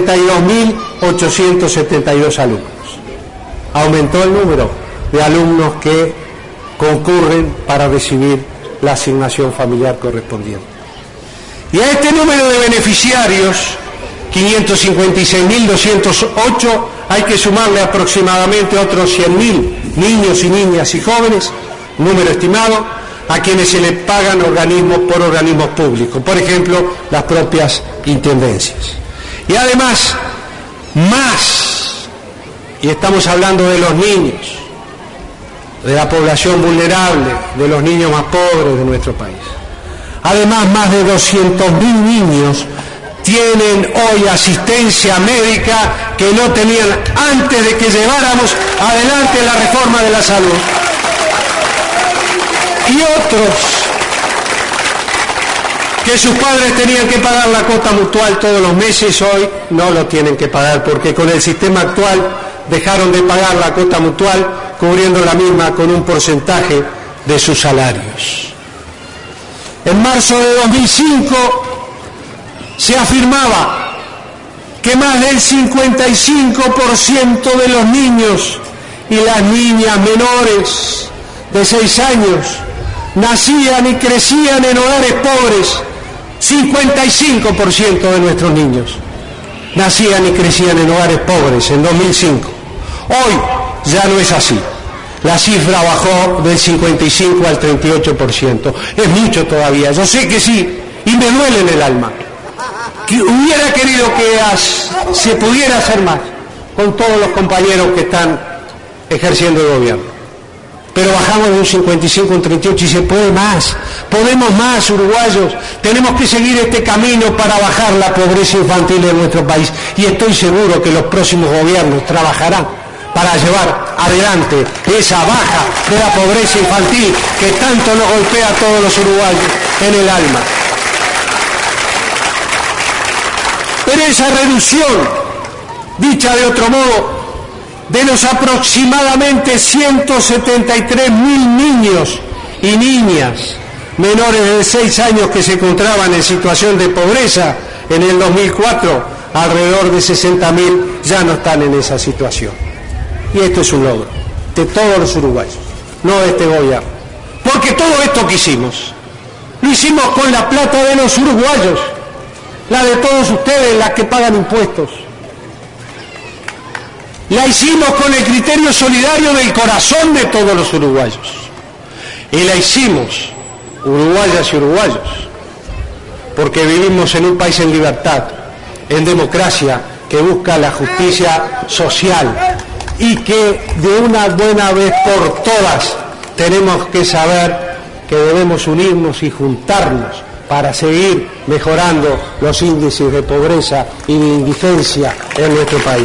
72.872 alumnos. Aumentó el número de alumnos que concurren para recibir la asignación familiar correspondiente. Y a este número de beneficiarios, 556.208, hay que sumarle aproximadamente otros 100.000 niños y niñas y jóvenes, número estimado, a quienes se les pagan organismos públicos, por ejemplo, las propias intendencias. Y además, y estamos hablando de los niños, de la población vulnerable, de los niños más pobres de nuestro país. Además, más de 200.000 niños tienen hoy asistencia médica que no tenían antes de que lleváramos adelante la reforma de la salud. Y otros que sus padres tenían que pagar la cuota mutual todos los meses, hoy no lo tienen que pagar, porque con el sistema actual dejaron de pagar la cuota mutual, cubriendo la misma con un porcentaje de sus salarios. En marzo de 2005 se afirmaba que más del 55% de los niños y las niñas menores de 6 años nacían y crecían en hogares pobres. 55% de nuestros niños nacían y crecían en hogares pobres en 2005. Hoy ya no es así. La cifra bajó del 55 al 38%. Es mucho todavía, yo sé que sí, y me duele en el alma. Que hubiera querido que se pudiera hacer más con todos los compañeros que están ejerciendo el gobierno. Pero bajamos de un 55 a un 38 y se puede más. Podemos más, uruguayos. Tenemos que seguir este camino para bajar la pobreza infantil de nuestro país. Y estoy seguro que los próximos gobiernos trabajarán para llevar adelante esa baja de la pobreza infantil que tanto nos golpea a todos los uruguayos en el alma. Pero esa reducción, dicha de otro modo, de los aproximadamente 173.000 niños y niñas menores de 6 años que se encontraban en situación de pobreza en el 2004, alrededor de 60.000 ya no están en esa situación. Y esto es un logro de todos los uruguayos, no de este gobierno. Porque todo esto que hicimos, lo hicimos con la plata de los uruguayos, la de todos ustedes, la que pagan impuestos. La hicimos con el criterio solidario del corazón de todos los uruguayos. Y la hicimos, uruguayas y uruguayos, porque vivimos en un país en libertad, en democracia, que busca la justicia social y que de una buena vez por todas tenemos que saber que debemos unirnos y juntarnos para seguir mejorando los índices de pobreza y de indigencia en nuestro país.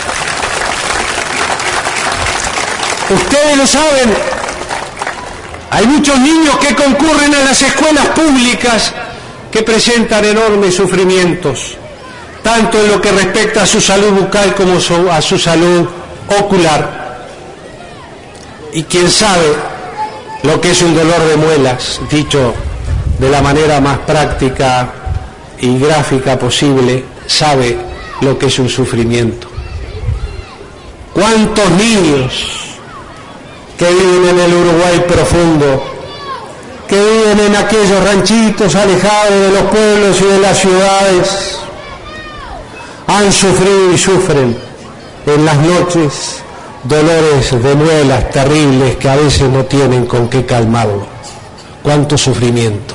Ustedes lo saben, hay muchos niños que concurren a las escuelas públicas que presentan enormes sufrimientos, tanto en lo que respecta a su salud bucal como a su salud ocular. Y quien sabe lo que es un dolor de muelas, dicho de la manera más práctica y gráfica posible, sabe lo que es un sufrimiento. ¿Cuántos niños que viven en el Uruguay profundo, que viven en aquellos ranchitos alejados de los pueblos y de las ciudades, han sufrido y sufren en las noches dolores de muelas terribles que a veces no tienen con qué calmarlo? Cuánto sufrimiento.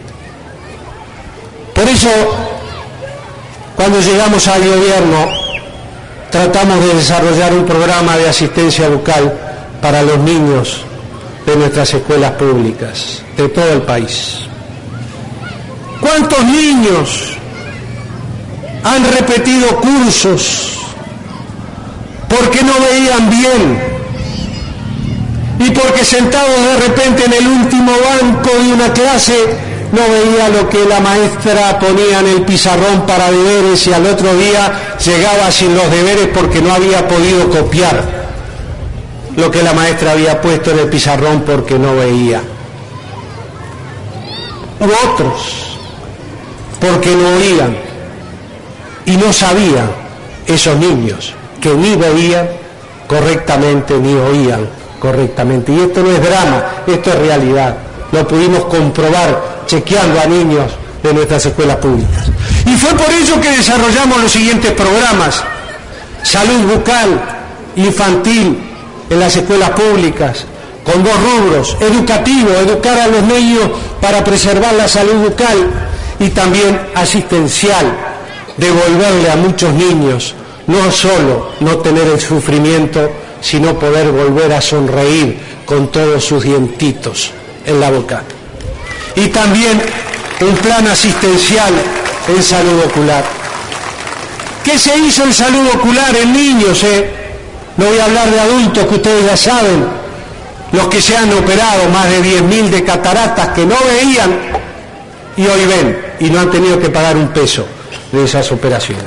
Por eso, cuando llegamos al gobierno, tratamos de desarrollar un programa de asistencia bucal para los niños de nuestras escuelas públicas, de todo el país. ¿Cuántos niños han repetido cursos porque no veían bien y porque sentados de repente en el último banco de una clase no veía lo que la maestra ponía en el pizarrón para deberes y al otro día llegaba sin los deberes porque no había podido copiar lo que la maestra había puesto en el pizarrón porque no veía? Hubo otros porque no oían y no sabían, esos niños que ni veían correctamente ni oían correctamente. Y esto no es drama, esto es realidad. Lo pudimos comprobar chequeando a niños de nuestras escuelas públicas. Y fue por ello que desarrollamos los siguientes programas: salud bucal infantil en las escuelas públicas, con 2 rubros: educativo, educar a los niños para preservar la salud bucal, y también asistencial, devolverle a muchos niños no solo no tener el sufrimiento, sino poder volver a sonreír con todos sus dientitos en la boca. Y también un plan asistencial en salud ocular. ¿Qué se hizo en salud ocular en niños? No voy a hablar de adultos, que ustedes ya saben, los que se han operado, más de 10.000 de cataratas, que no veían y hoy ven y no han tenido que pagar un peso de esas operaciones.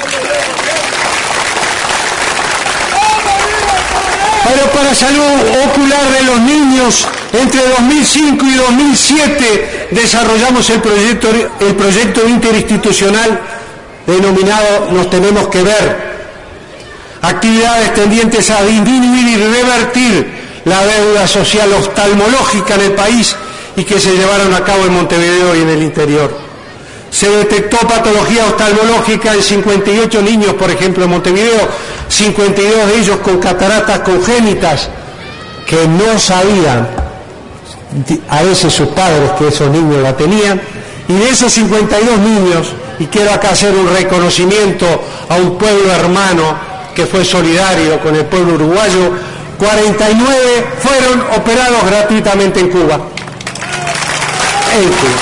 Pero para salud ocular de los niños, entre 2005 y 2007 desarrollamos el proyecto interinstitucional denominado Nos Tenemos que Ver. Actividades tendientes a disminuir y revertir la deuda social oftalmológica en el país y que se llevaron a cabo en Montevideo y en el interior. Se detectó patología oftalmológica en 58 niños, por ejemplo, en Montevideo, 52 de ellos con cataratas congénitas que no sabían a veces sus padres que esos niños la tenían. Y de esos 52 niños, y quiero acá hacer un reconocimiento a un pueblo hermano que fue solidario con el pueblo uruguayo, 49 fueron operados gratuitamente en Cuba. En Cuba.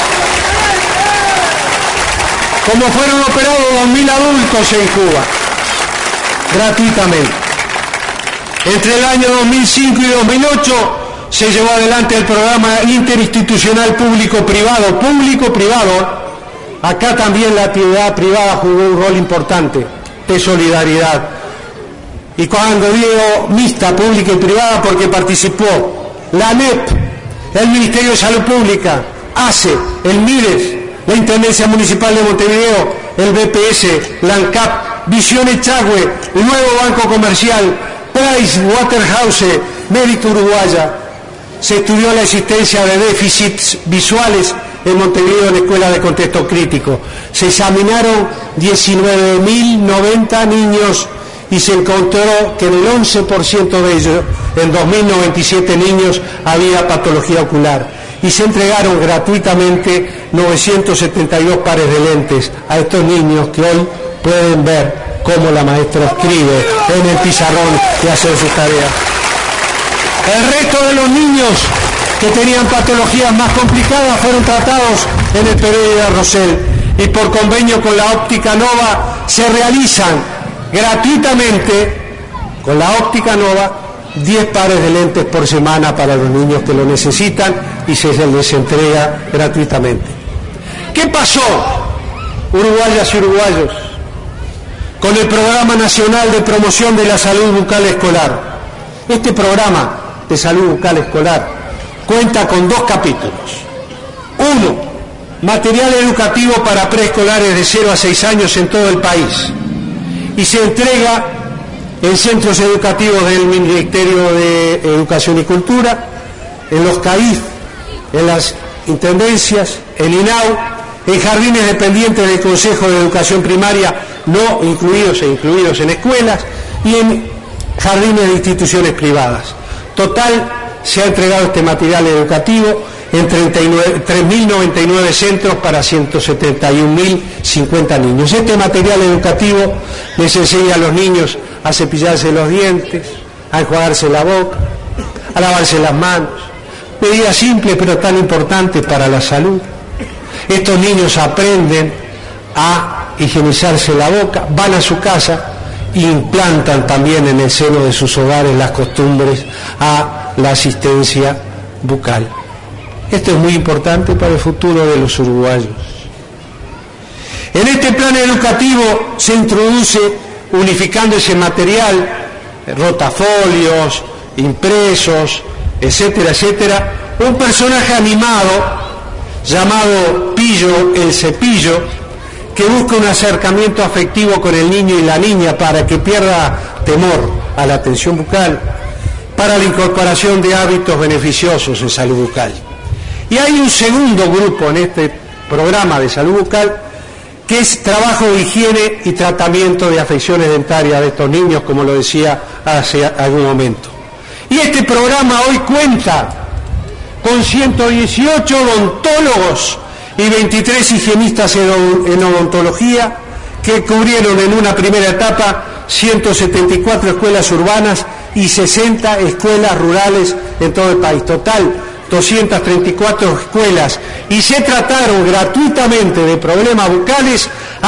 Como fueron operados 2.000 adultos en Cuba, gratuitamente. Entre el año 2005 y 2008 se llevó adelante el programa interinstitucional público-privado. Acá también la actividad privada jugó un rol importante de solidaridad. Y cuando digo mixta, pública y privada, porque participó la ANEP, el Ministerio de Salud Pública, ACE, el MIDES, la Intendencia Municipal de Montevideo, el BPS, la ANCAP, Visión Echagüe, el Nuevo Banco Comercial, Price Waterhouse, Médica Uruguaya. Se estudió la existencia de déficits visuales en Montevideo en escuelas de contexto crítico. Se examinaron 19.090 niños y se encontró que en el 11% de ellos, en 2.097 niños, había patología ocular. Y se entregaron gratuitamente 972 pares de lentes a estos niños que hoy pueden ver cómo la maestra escribe en el pizarrón y hacer sus tareas. El resto de los niños que tenían patologías más complicadas fueron tratados en el Pereira de Rosell, y por convenio con la Óptica Nova se realizan gratuitamente con la Óptica Nova 10 pares de lentes por semana para los niños que lo necesitan y se les entrega gratuitamente. ¿Qué pasó, uruguayas y uruguayos, con el Programa Nacional de Promoción de la Salud Bucal Escolar? Este programa de salud bucal escolar cuenta con 2 capítulos. 1, material educativo para preescolares de 0 a 6 años en todo el país, y se entrega en centros educativos del Ministerio de Educación y Cultura, en los CAIF, en las intendencias, en INAU, en jardines dependientes del Consejo de Educación Primaria no incluidos e incluidos en escuelas, y en jardines de instituciones privadas. Total, se ha entregado este material educativo en 3.099 centros para 171.050 niños. Este material educativo les enseña a los niños a cepillarse los dientes, a enjuagarse la boca, a lavarse las manos. Medidas simples pero tan importantes para la salud. Estos niños aprenden a higienizarse la boca, van a su casa e implantan también en el seno de sus hogares las costumbres a la asistencia bucal. Esto es muy importante para el futuro de los uruguayos. En este plan educativo se introduce, unificando ese material, rotafolios, impresos, etcétera, etcétera, un personaje animado llamado Pillo el Cepillo, que busca un acercamiento afectivo con el niño y la niña para que pierda temor a la atención bucal, para la incorporación de hábitos beneficiosos en salud bucal. Y hay un segundo grupo en este programa de salud bucal, que es trabajo de higiene y tratamiento de afecciones dentarias de estos niños, como lo decía hace algún momento. Y este programa hoy cuenta con 118 odontólogos y 23 higienistas en odontología, que cubrieron en una primera etapa 174 escuelas urbanas y 60 escuelas rurales en todo el país. Total, 234 escuelas, y se trataron gratuitamente de problemas bucales a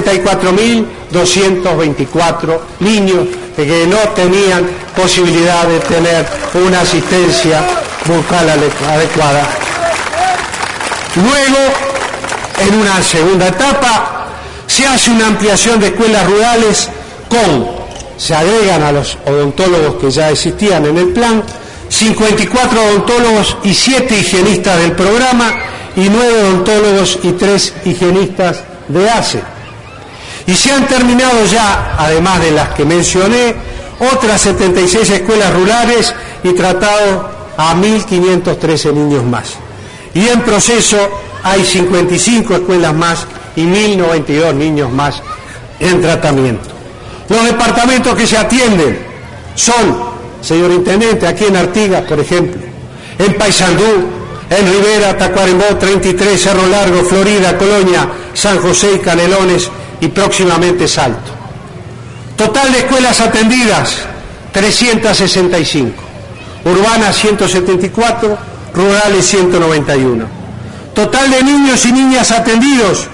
64.224 niños que no tenían posibilidad de tener una asistencia bucal adecuada. Luego, en una segunda etapa, se hace una ampliación de escuelas rurales se agregan a los odontólogos que ya existían en el plan, 54 odontólogos y 7 higienistas del programa, y 9 odontólogos y 3 higienistas de ACE. Y se han terminado ya, además de las que mencioné, otras 76 escuelas rurales y tratado a 1.513 niños más. Y en proceso hay 55 escuelas más y 1.092 niños más en tratamiento. Los departamentos que se atienden son, señor Intendente, aquí en Artigas, por ejemplo, en Paysandú, en Rivera, Tacuarembó, 33, Cerro Largo, Florida, Colonia, San José y Canelones, y próximamente Salto. Total de escuelas atendidas, 365, urbanas 174, rurales 191. Total de niños y niñas atendidos,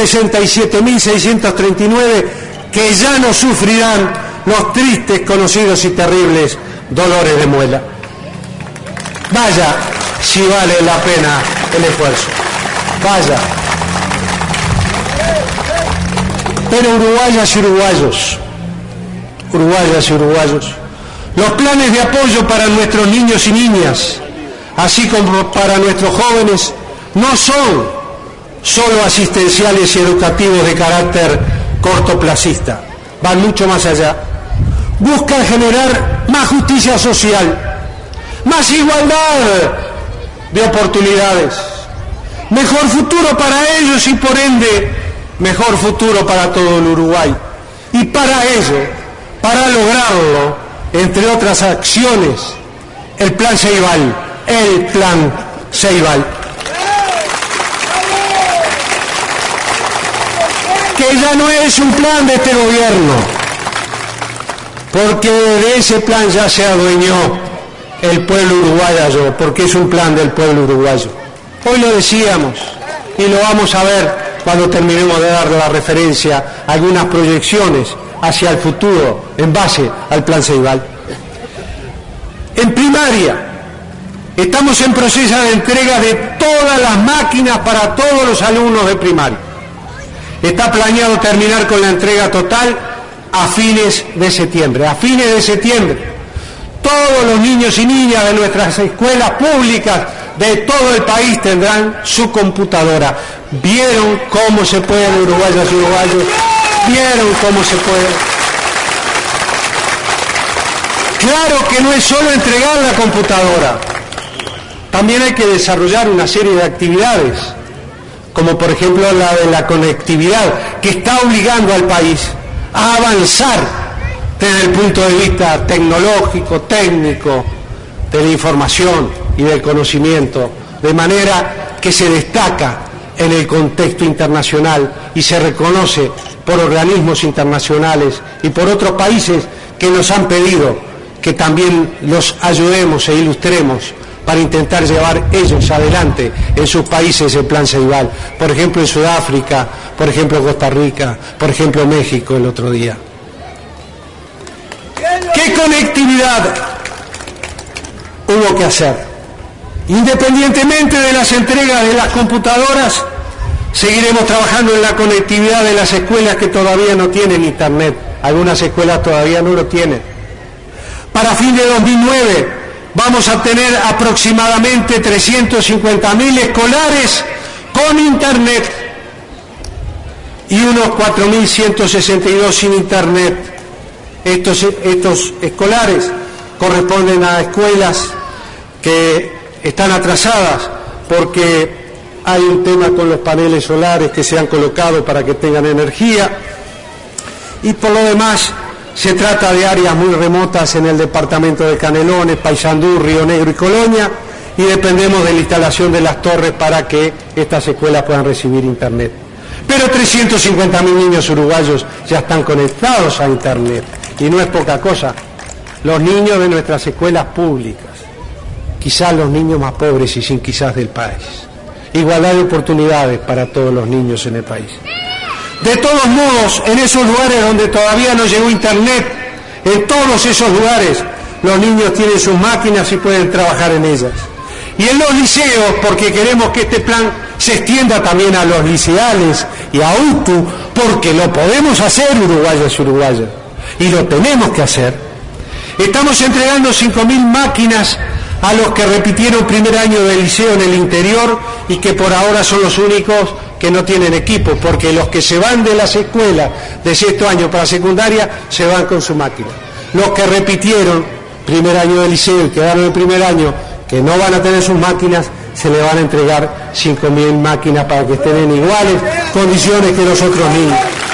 67.639, que ya no sufrirán los tristes, conocidos y terribles dolores de muela. Vaya si vale la pena el esfuerzo. Vaya. Pero uruguayas y uruguayos, los planes de apoyo para nuestros niños y niñas, así como para nuestros jóvenes, no son solo asistenciales y educativos de carácter cortoplacista, van mucho más allá. Buscan generar más justicia social, más igualdad de oportunidades, mejor futuro para ellos y por ende mejor futuro para todo el Uruguay. Y para ello, para lograrlo, entre otras acciones, el Plan Ceibal, que ya no es un plan de este gobierno, porque de ese plan ya se adueñó el pueblo uruguayo, porque es un plan del pueblo uruguayo. Hoy lo decíamos y lo vamos a ver cuando terminemos de dar la referencia a algunas proyecciones hacia el futuro en base al Plan Ceibal. En primaria, estamos en proceso de entrega de todas las máquinas para todos los alumnos de primaria. Está planeado terminar con la entrega total a fines de septiembre. A fines de septiembre, todos los niños y niñas de nuestras escuelas públicas de todo el país tendrán su computadora. ¿Vieron cómo se puede, uruguayas y uruguayos? ¿Vieron cómo se puede? Claro que no es solo entregar la computadora, también hay que desarrollar una serie de actividades, como por ejemplo la de la conectividad, que está obligando al país a avanzar desde el punto de vista tecnológico, técnico, de la información y del conocimiento, de manera que se destaca en el contexto internacional y se reconoce por organismos internacionales y por otros países que nos han pedido que también los ayudemos e ilustremos para intentar llevar ellos adelante en sus países el Plan Ceibal. Por ejemplo, en Sudáfrica, por ejemplo, Costa Rica, por ejemplo, México el otro día. ¿Qué conectividad hubo que hacer? Independientemente de las entregas de las computadoras, seguiremos trabajando en la conectividad de las escuelas que todavía no tienen internet. Algunas escuelas todavía no lo tienen. Para fin de 2009 vamos a tener aproximadamente 350.000 escolares con internet y unos 4.162 sin internet. Estos escolares corresponden a escuelas que están atrasadas porque hay un tema con los paneles solares que se han colocado para que tengan energía, y por lo demás se trata de áreas muy remotas en el departamento de Canelones, Paysandú, Río Negro y Colonia, y dependemos de la instalación de las torres para que estas escuelas puedan recibir internet. Pero 350.000 niños uruguayos ya están conectados a internet, y no es poca cosa. Los niños de nuestras escuelas públicas, quizás los niños más pobres y sin quizás del país. Igualdad de oportunidades para todos los niños en el país. De todos modos, en esos lugares donde todavía no llegó internet, en todos esos lugares, los niños tienen sus máquinas y pueden trabajar en ellas. Y en los liceos, porque queremos que este plan se extienda también a los liceales y a UTU, porque lo podemos hacer, uruguayas y uruguayos, y lo tenemos que hacer. Estamos entregando 5.000 máquinas a los que repitieron primer año de liceo en el interior y que por ahora son los únicos que no tienen equipo, porque los que se van de las escuelas de sexto año para secundaria se van con su máquina. Los que repitieron primer año de liceo y quedaron en primer año, que no van a tener sus máquinas, se le van a entregar 5.000 máquinas para que estén en iguales condiciones que los otros niños.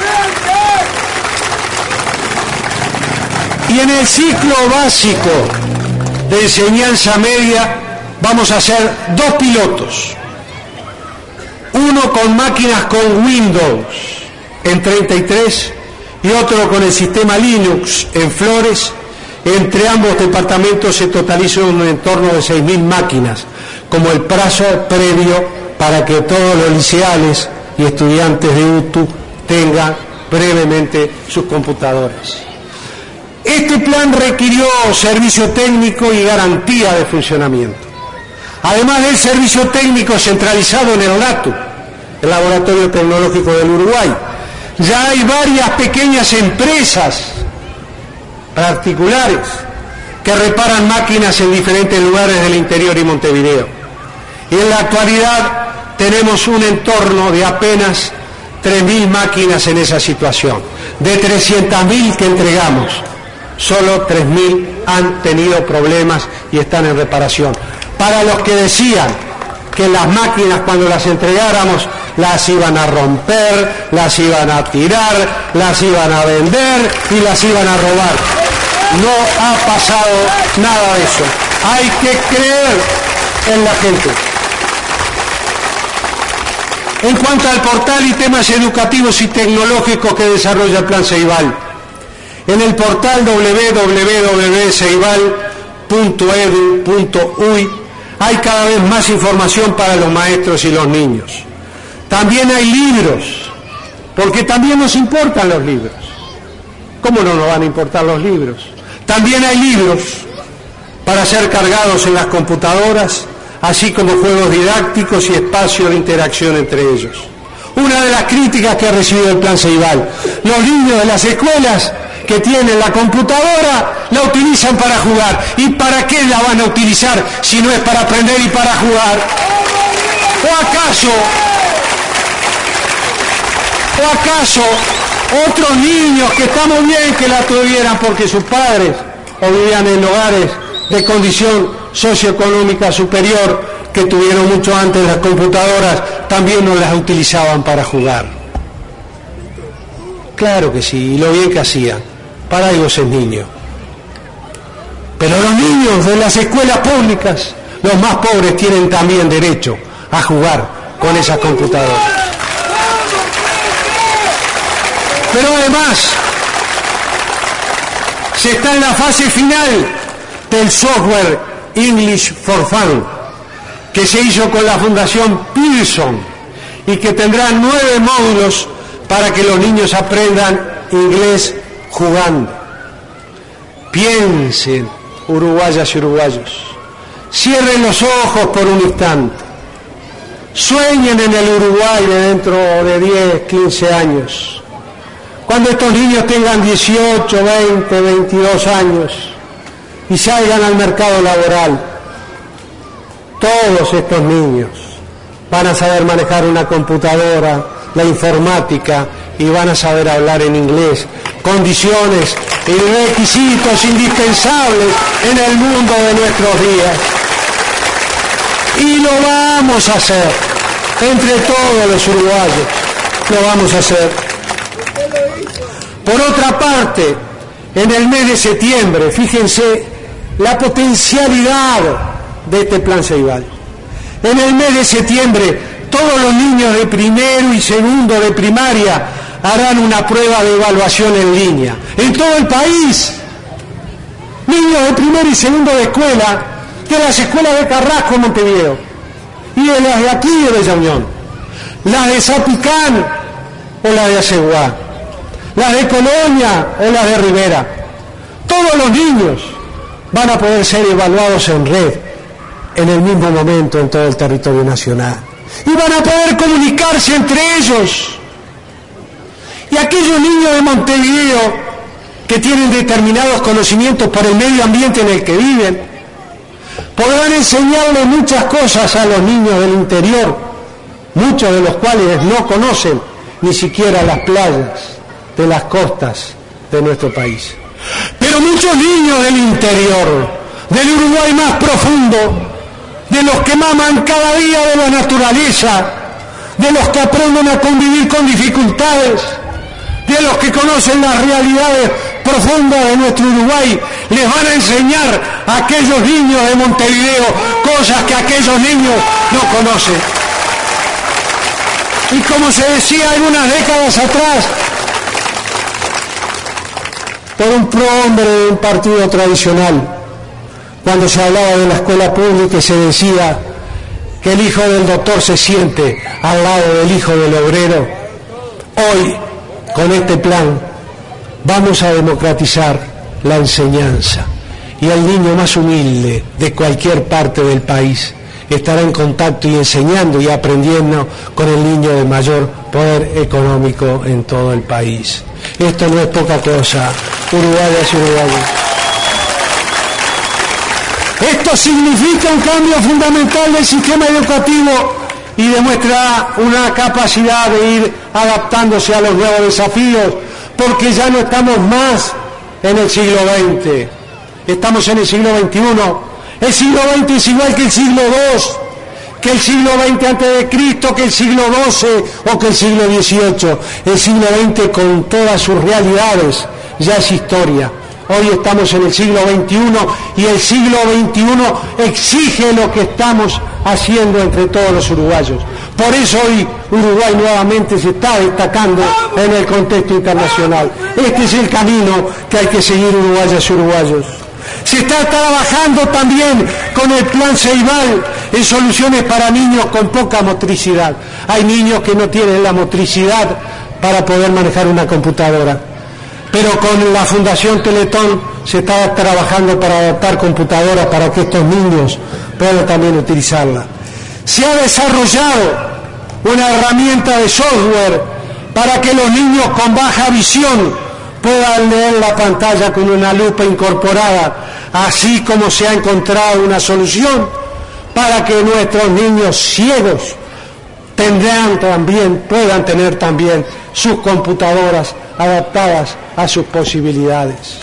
Y en el ciclo básico de enseñanza media vamos a hacer 2 pilotos. Uno con máquinas con Windows en 33 y otro con el sistema Linux en Flores, Entre ambos departamentos se totaliza un entorno de 6.000 máquinas, como el plazo previo para que todos los liceales y estudiantes de UTU tengan brevemente sus computadoras. Este plan requirió servicio técnico y garantía de funcionamiento. Además del servicio técnico centralizado en el LATU, el Laboratorio Tecnológico del Uruguay, ya hay varias pequeñas empresas particulares que reparan máquinas en diferentes lugares del interior y Montevideo. Y en la actualidad tenemos un entorno de apenas 3.000 máquinas en esa situación. De 300.000 que entregamos, solo 3.000 han tenido problemas y están en reparación. Para los que decían que las máquinas cuando las entregáramos las iban a romper, las iban a tirar, las iban a vender y las iban a robar. No ha pasado nada de eso. Hay que creer en la gente. En cuanto al portal y temas educativos y tecnológicos que desarrolla el Plan Ceibal, en el portal www.ceibal.edu.uy hay cada vez más información para los maestros y los niños. También hay libros, porque también nos importan los libros. ¿Cómo no nos van a importar los libros? También hay libros para ser cargados en las computadoras, así como juegos didácticos y espacios de interacción entre ellos. Una de las críticas que ha recibido el Plan Ceibal: los niños de las escuelas que tienen la computadora la utilizan para jugar. ¿Y para qué la van a utilizar si no es para aprender y para jugar? ¿O acaso otros niños que está muy bien que la tuvieran porque sus padres o vivían en hogares de condición socioeconómica superior, que tuvieron mucho antes las computadoras, también no las utilizaban para jugar? Claro que sí, y lo bien que hacían. Para algo es niño. Pero los niños de las escuelas públicas, los más pobres, tienen también derecho a jugar con esas computadoras. Pero además, se está en la fase final del software English for Fun, que se hizo con la Fundación Pearson y que tendrá 9 módulos para que los niños aprendan inglés jugando. Piensen, uruguayas y uruguayos, cierren los ojos por un instante, sueñen en el Uruguay de dentro de 10, 15 años, cuando estos niños tengan 18, 20, 22 años y salgan al mercado laboral. Todos estos niños van a saber manejar una computadora, la informática, y van a saber hablar en inglés, condiciones y requisitos indispensables en el mundo de nuestros días. Y lo vamos a hacer, entre todos los uruguayos, lo vamos a hacer. Por otra parte, en el mes de septiembre, fíjense la potencialidad de este Plan Ceibal. En el mes de septiembre, todos los niños de primero y segundo de primaria harán una prueba de evaluación en línea. En todo el país. Niños de primero y segundo de escuela, de las escuelas de Carrasco, Montevideo, y de las de aquí de Bella Unión, las de Zapicán o las de Aceguá, las de Colonia o las de Rivera. Todos los niños van a poder ser evaluados en red en el mismo momento en todo el territorio nacional. Y van a poder comunicarse entre ellos. Y aquellos niños de Montevideo que tienen determinados conocimientos por el medio ambiente en el que viven, podrán enseñarle muchas cosas a los niños del interior, muchos de los cuales no conocen ni siquiera las playas de las costas de nuestro país. Pero muchos niños del interior, del Uruguay más profundo, de los que maman cada día de la naturaleza, de los que aprenden a convivir con dificultades, de los que conocen las realidades profundas de nuestro Uruguay, les van a enseñar a aquellos niños de Montevideo cosas que aquellos niños no conocen. Y como se decía algunas décadas atrás, por un prohombre de un partido tradicional, cuando se hablaba de la escuela pública y se decía que el hijo del doctor se siente al lado del hijo del obrero. Hoy, con este plan, vamos a democratizar la enseñanza y el niño más humilde de cualquier parte del país estará en contacto y enseñando y aprendiendo con el niño de mayor poder económico en todo el país. Esto no es poca cosa, uruguayas y uruguayos. Esto significa un cambio fundamental del sistema educativo y demuestra una capacidad de ir adaptándose a los nuevos desafíos, porque ya no estamos más en el siglo XX, estamos en el siglo XXI. El siglo XX es igual que el siglo II, que el siglo XX antes de Cristo, que el siglo XII o que el siglo XVIII. El siglo XX con todas sus realidades ya es historia. Hoy estamos en el siglo XXI y el siglo XXI exige lo que estamos haciendo entre todos los uruguayos. Por eso hoy Uruguay nuevamente se está destacando en el contexto internacional. Este es el camino que hay que seguir, uruguayas y uruguayos. Se está trabajando también con el Plan Ceibal en soluciones para niños con poca motricidad. Hay niños que no tienen la motricidad para poder manejar una computadora. Pero con la Fundación Teletón se está trabajando para adaptar computadoras para que estos niños puedan también utilizarla. Se ha desarrollado una herramienta de software para que los niños con baja visión puedan leer la pantalla con una lupa incorporada, así como se ha encontrado una solución para que nuestros niños ciegos puedan tener también sus computadoras adaptadas a sus posibilidades.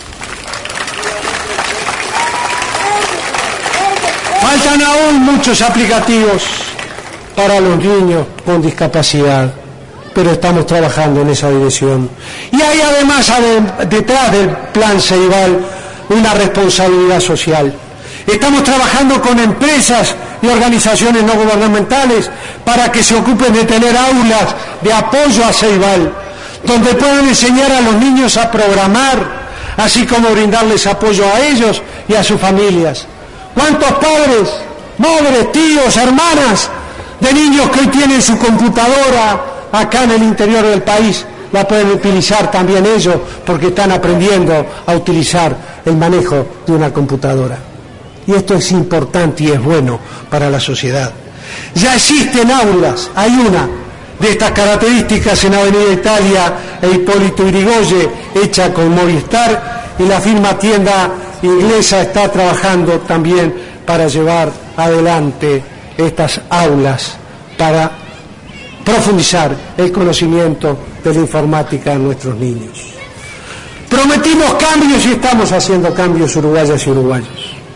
Faltan aún muchos aplicativos para los niños con discapacidad, pero estamos trabajando en esa dirección. Y hay además detrás del Plan Ceibal una responsabilidad social. Estamos trabajando con empresas y organizaciones no gubernamentales para que se ocupen de tener aulas de apoyo a Ceibal, donde puedan enseñar a los niños a programar, así como brindarles apoyo a ellos y a sus familias. ¿Cuántos padres, madres, tíos, hermanas de niños que hoy tienen su computadora acá en el interior del país la pueden utilizar también ellos, porque están aprendiendo a utilizar el manejo de una computadora? Y esto es importante y es bueno para la sociedad. Ya existen aulas, hay una de estas características en Avenida Italia e Hipólito Yrigoyen, hecha con Movistar, y la firma tienda inglesa está trabajando también para llevar adelante estas aulas, para profundizar el conocimiento de la informática a nuestros niños. Prometimos cambios y estamos haciendo cambios, uruguayas y uruguayos.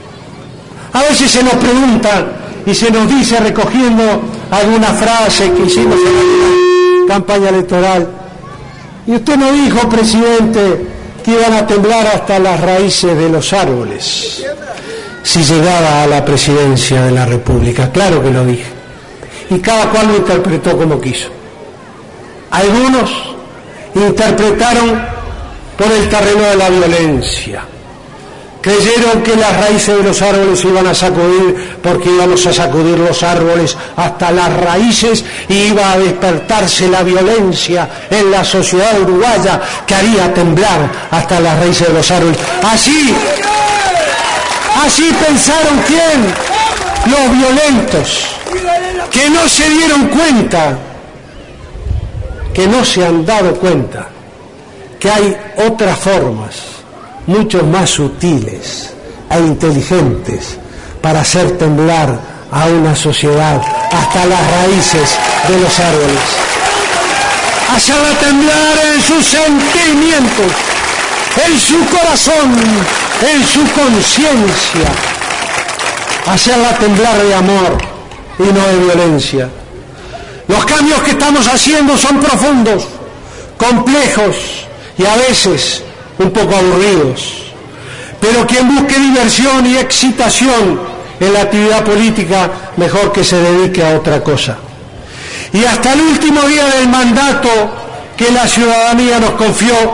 A veces se nos pregunta y se nos dice, recogiendo alguna frase que hicimos en la campaña electoral, y usted no dijo, presidente, que iban a temblar hasta las raíces de los árboles si llegaba a la presidencia de la República. Claro que lo dije, y cada cual lo interpretó como quiso. Algunos interpretaron por el terreno de la violencia. Creyeron que las raíces de los árboles se iban a sacudir porque íbamos a sacudir los árboles hasta las raíces y iba a despertarse la violencia en la sociedad uruguaya que haría temblar hasta las raíces de los árboles. Así pensaron ¿quién? Los violentos, que no se dieron cuenta, que no se han dado cuenta que hay otras formas mucho más sutiles e inteligentes para hacer temblar a una sociedad hasta las raíces de los árboles. Hacerla temblar en sus sentimientos, en su corazón, en su conciencia. Hacerla temblar de amor y no de violencia. Los cambios que estamos haciendo son profundos, complejos y a veces un poco aburridos, pero quien busque diversión y excitación en la actividad política, mejor que se dedique a otra cosa. Y hasta el último día del mandato que la ciudadanía nos confió,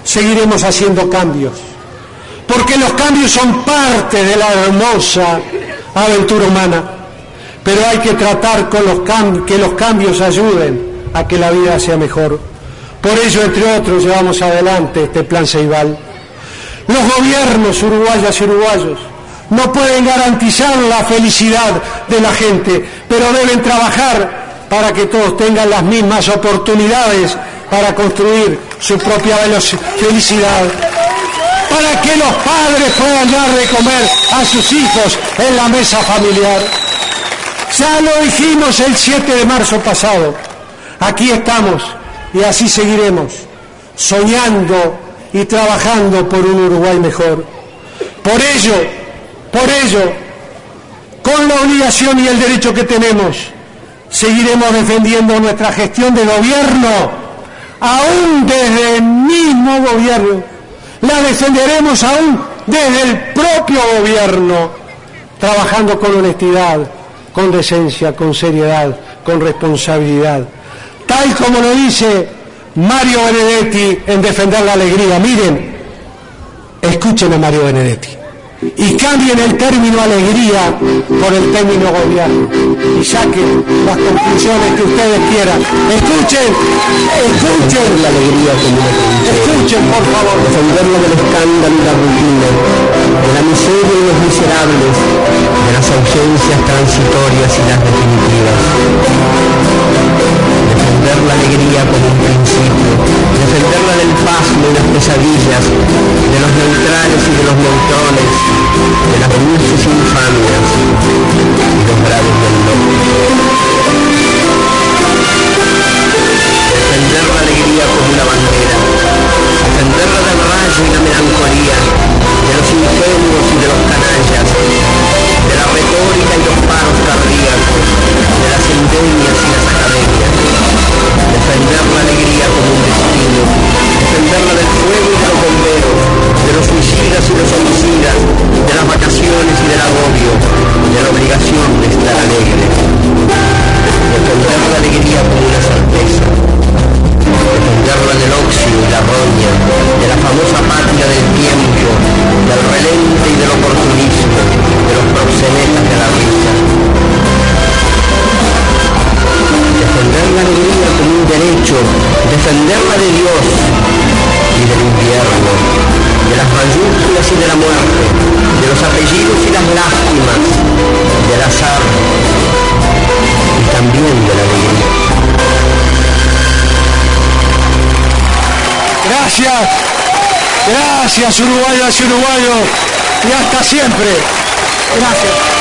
seguiremos haciendo cambios, porque los cambios son parte de la hermosa aventura humana, pero hay que tratar con que los cambios ayuden a que la vida sea mejor. Por ello, entre otros, llevamos adelante este Plan Ceibal. Los gobiernos uruguayas y uruguayos no pueden garantizar la felicidad de la gente, pero deben trabajar para que todos tengan las mismas oportunidades para construir su propia felicidad, para que los padres puedan dar de comer a sus hijos en la mesa familiar. Ya lo dijimos el 7 de marzo pasado, aquí estamos y así seguiremos, soñando y trabajando por un Uruguay mejor. Por ello, con la obligación y el derecho que tenemos, seguiremos defendiendo nuestra gestión de gobierno, aún desde el mismo gobierno. La defenderemos aún desde el propio gobierno, trabajando con honestidad, con decencia, con seriedad, con responsabilidad. Tal como lo dice Mario Benedetti en Defender la Alegría. Miren, escuchen a Mario Benedetti y cambien el término alegría por el término gobierno y saquen las conclusiones que ustedes quieran. Escuchen la alegría como una trinchera. Escuchen, por favor. Defenderlo del escándalo y la rutina, de la miseria y los miserables, de las ausencias transitorias y las definitivas. Defender la alegría como un principio, defenderla del pasmo y las pesadillas, de los neutrales y de los neutrones, de las dulces infamias y los graves del nombre. Defender la alegría como una bandera, defenderla del rayo y la melancolía, de los ingenuos y de los canallas, de la retórica y los paros cardíacos, de las endemias y las academias. Defender la alegría como un destino, defenderla del fuego y de los bomberos, de los suicidas y los homicidas, de las vacaciones y del agobio, de la obligación de estar alegre. Defender la alegría como una certeza, defenderla del óxido y la roña, de la famosa patria del tiempo, del relente y del oportunismo, de los proxenetas de la risa. Defender la alegría como un derecho, defenderla de Dios y del invierno, de las mayúsculas y de la muerte, de los apellidos y las lástimas, del azar y también de la alegría. Gracias uruguayas y uruguayos, y hasta siempre. Gracias.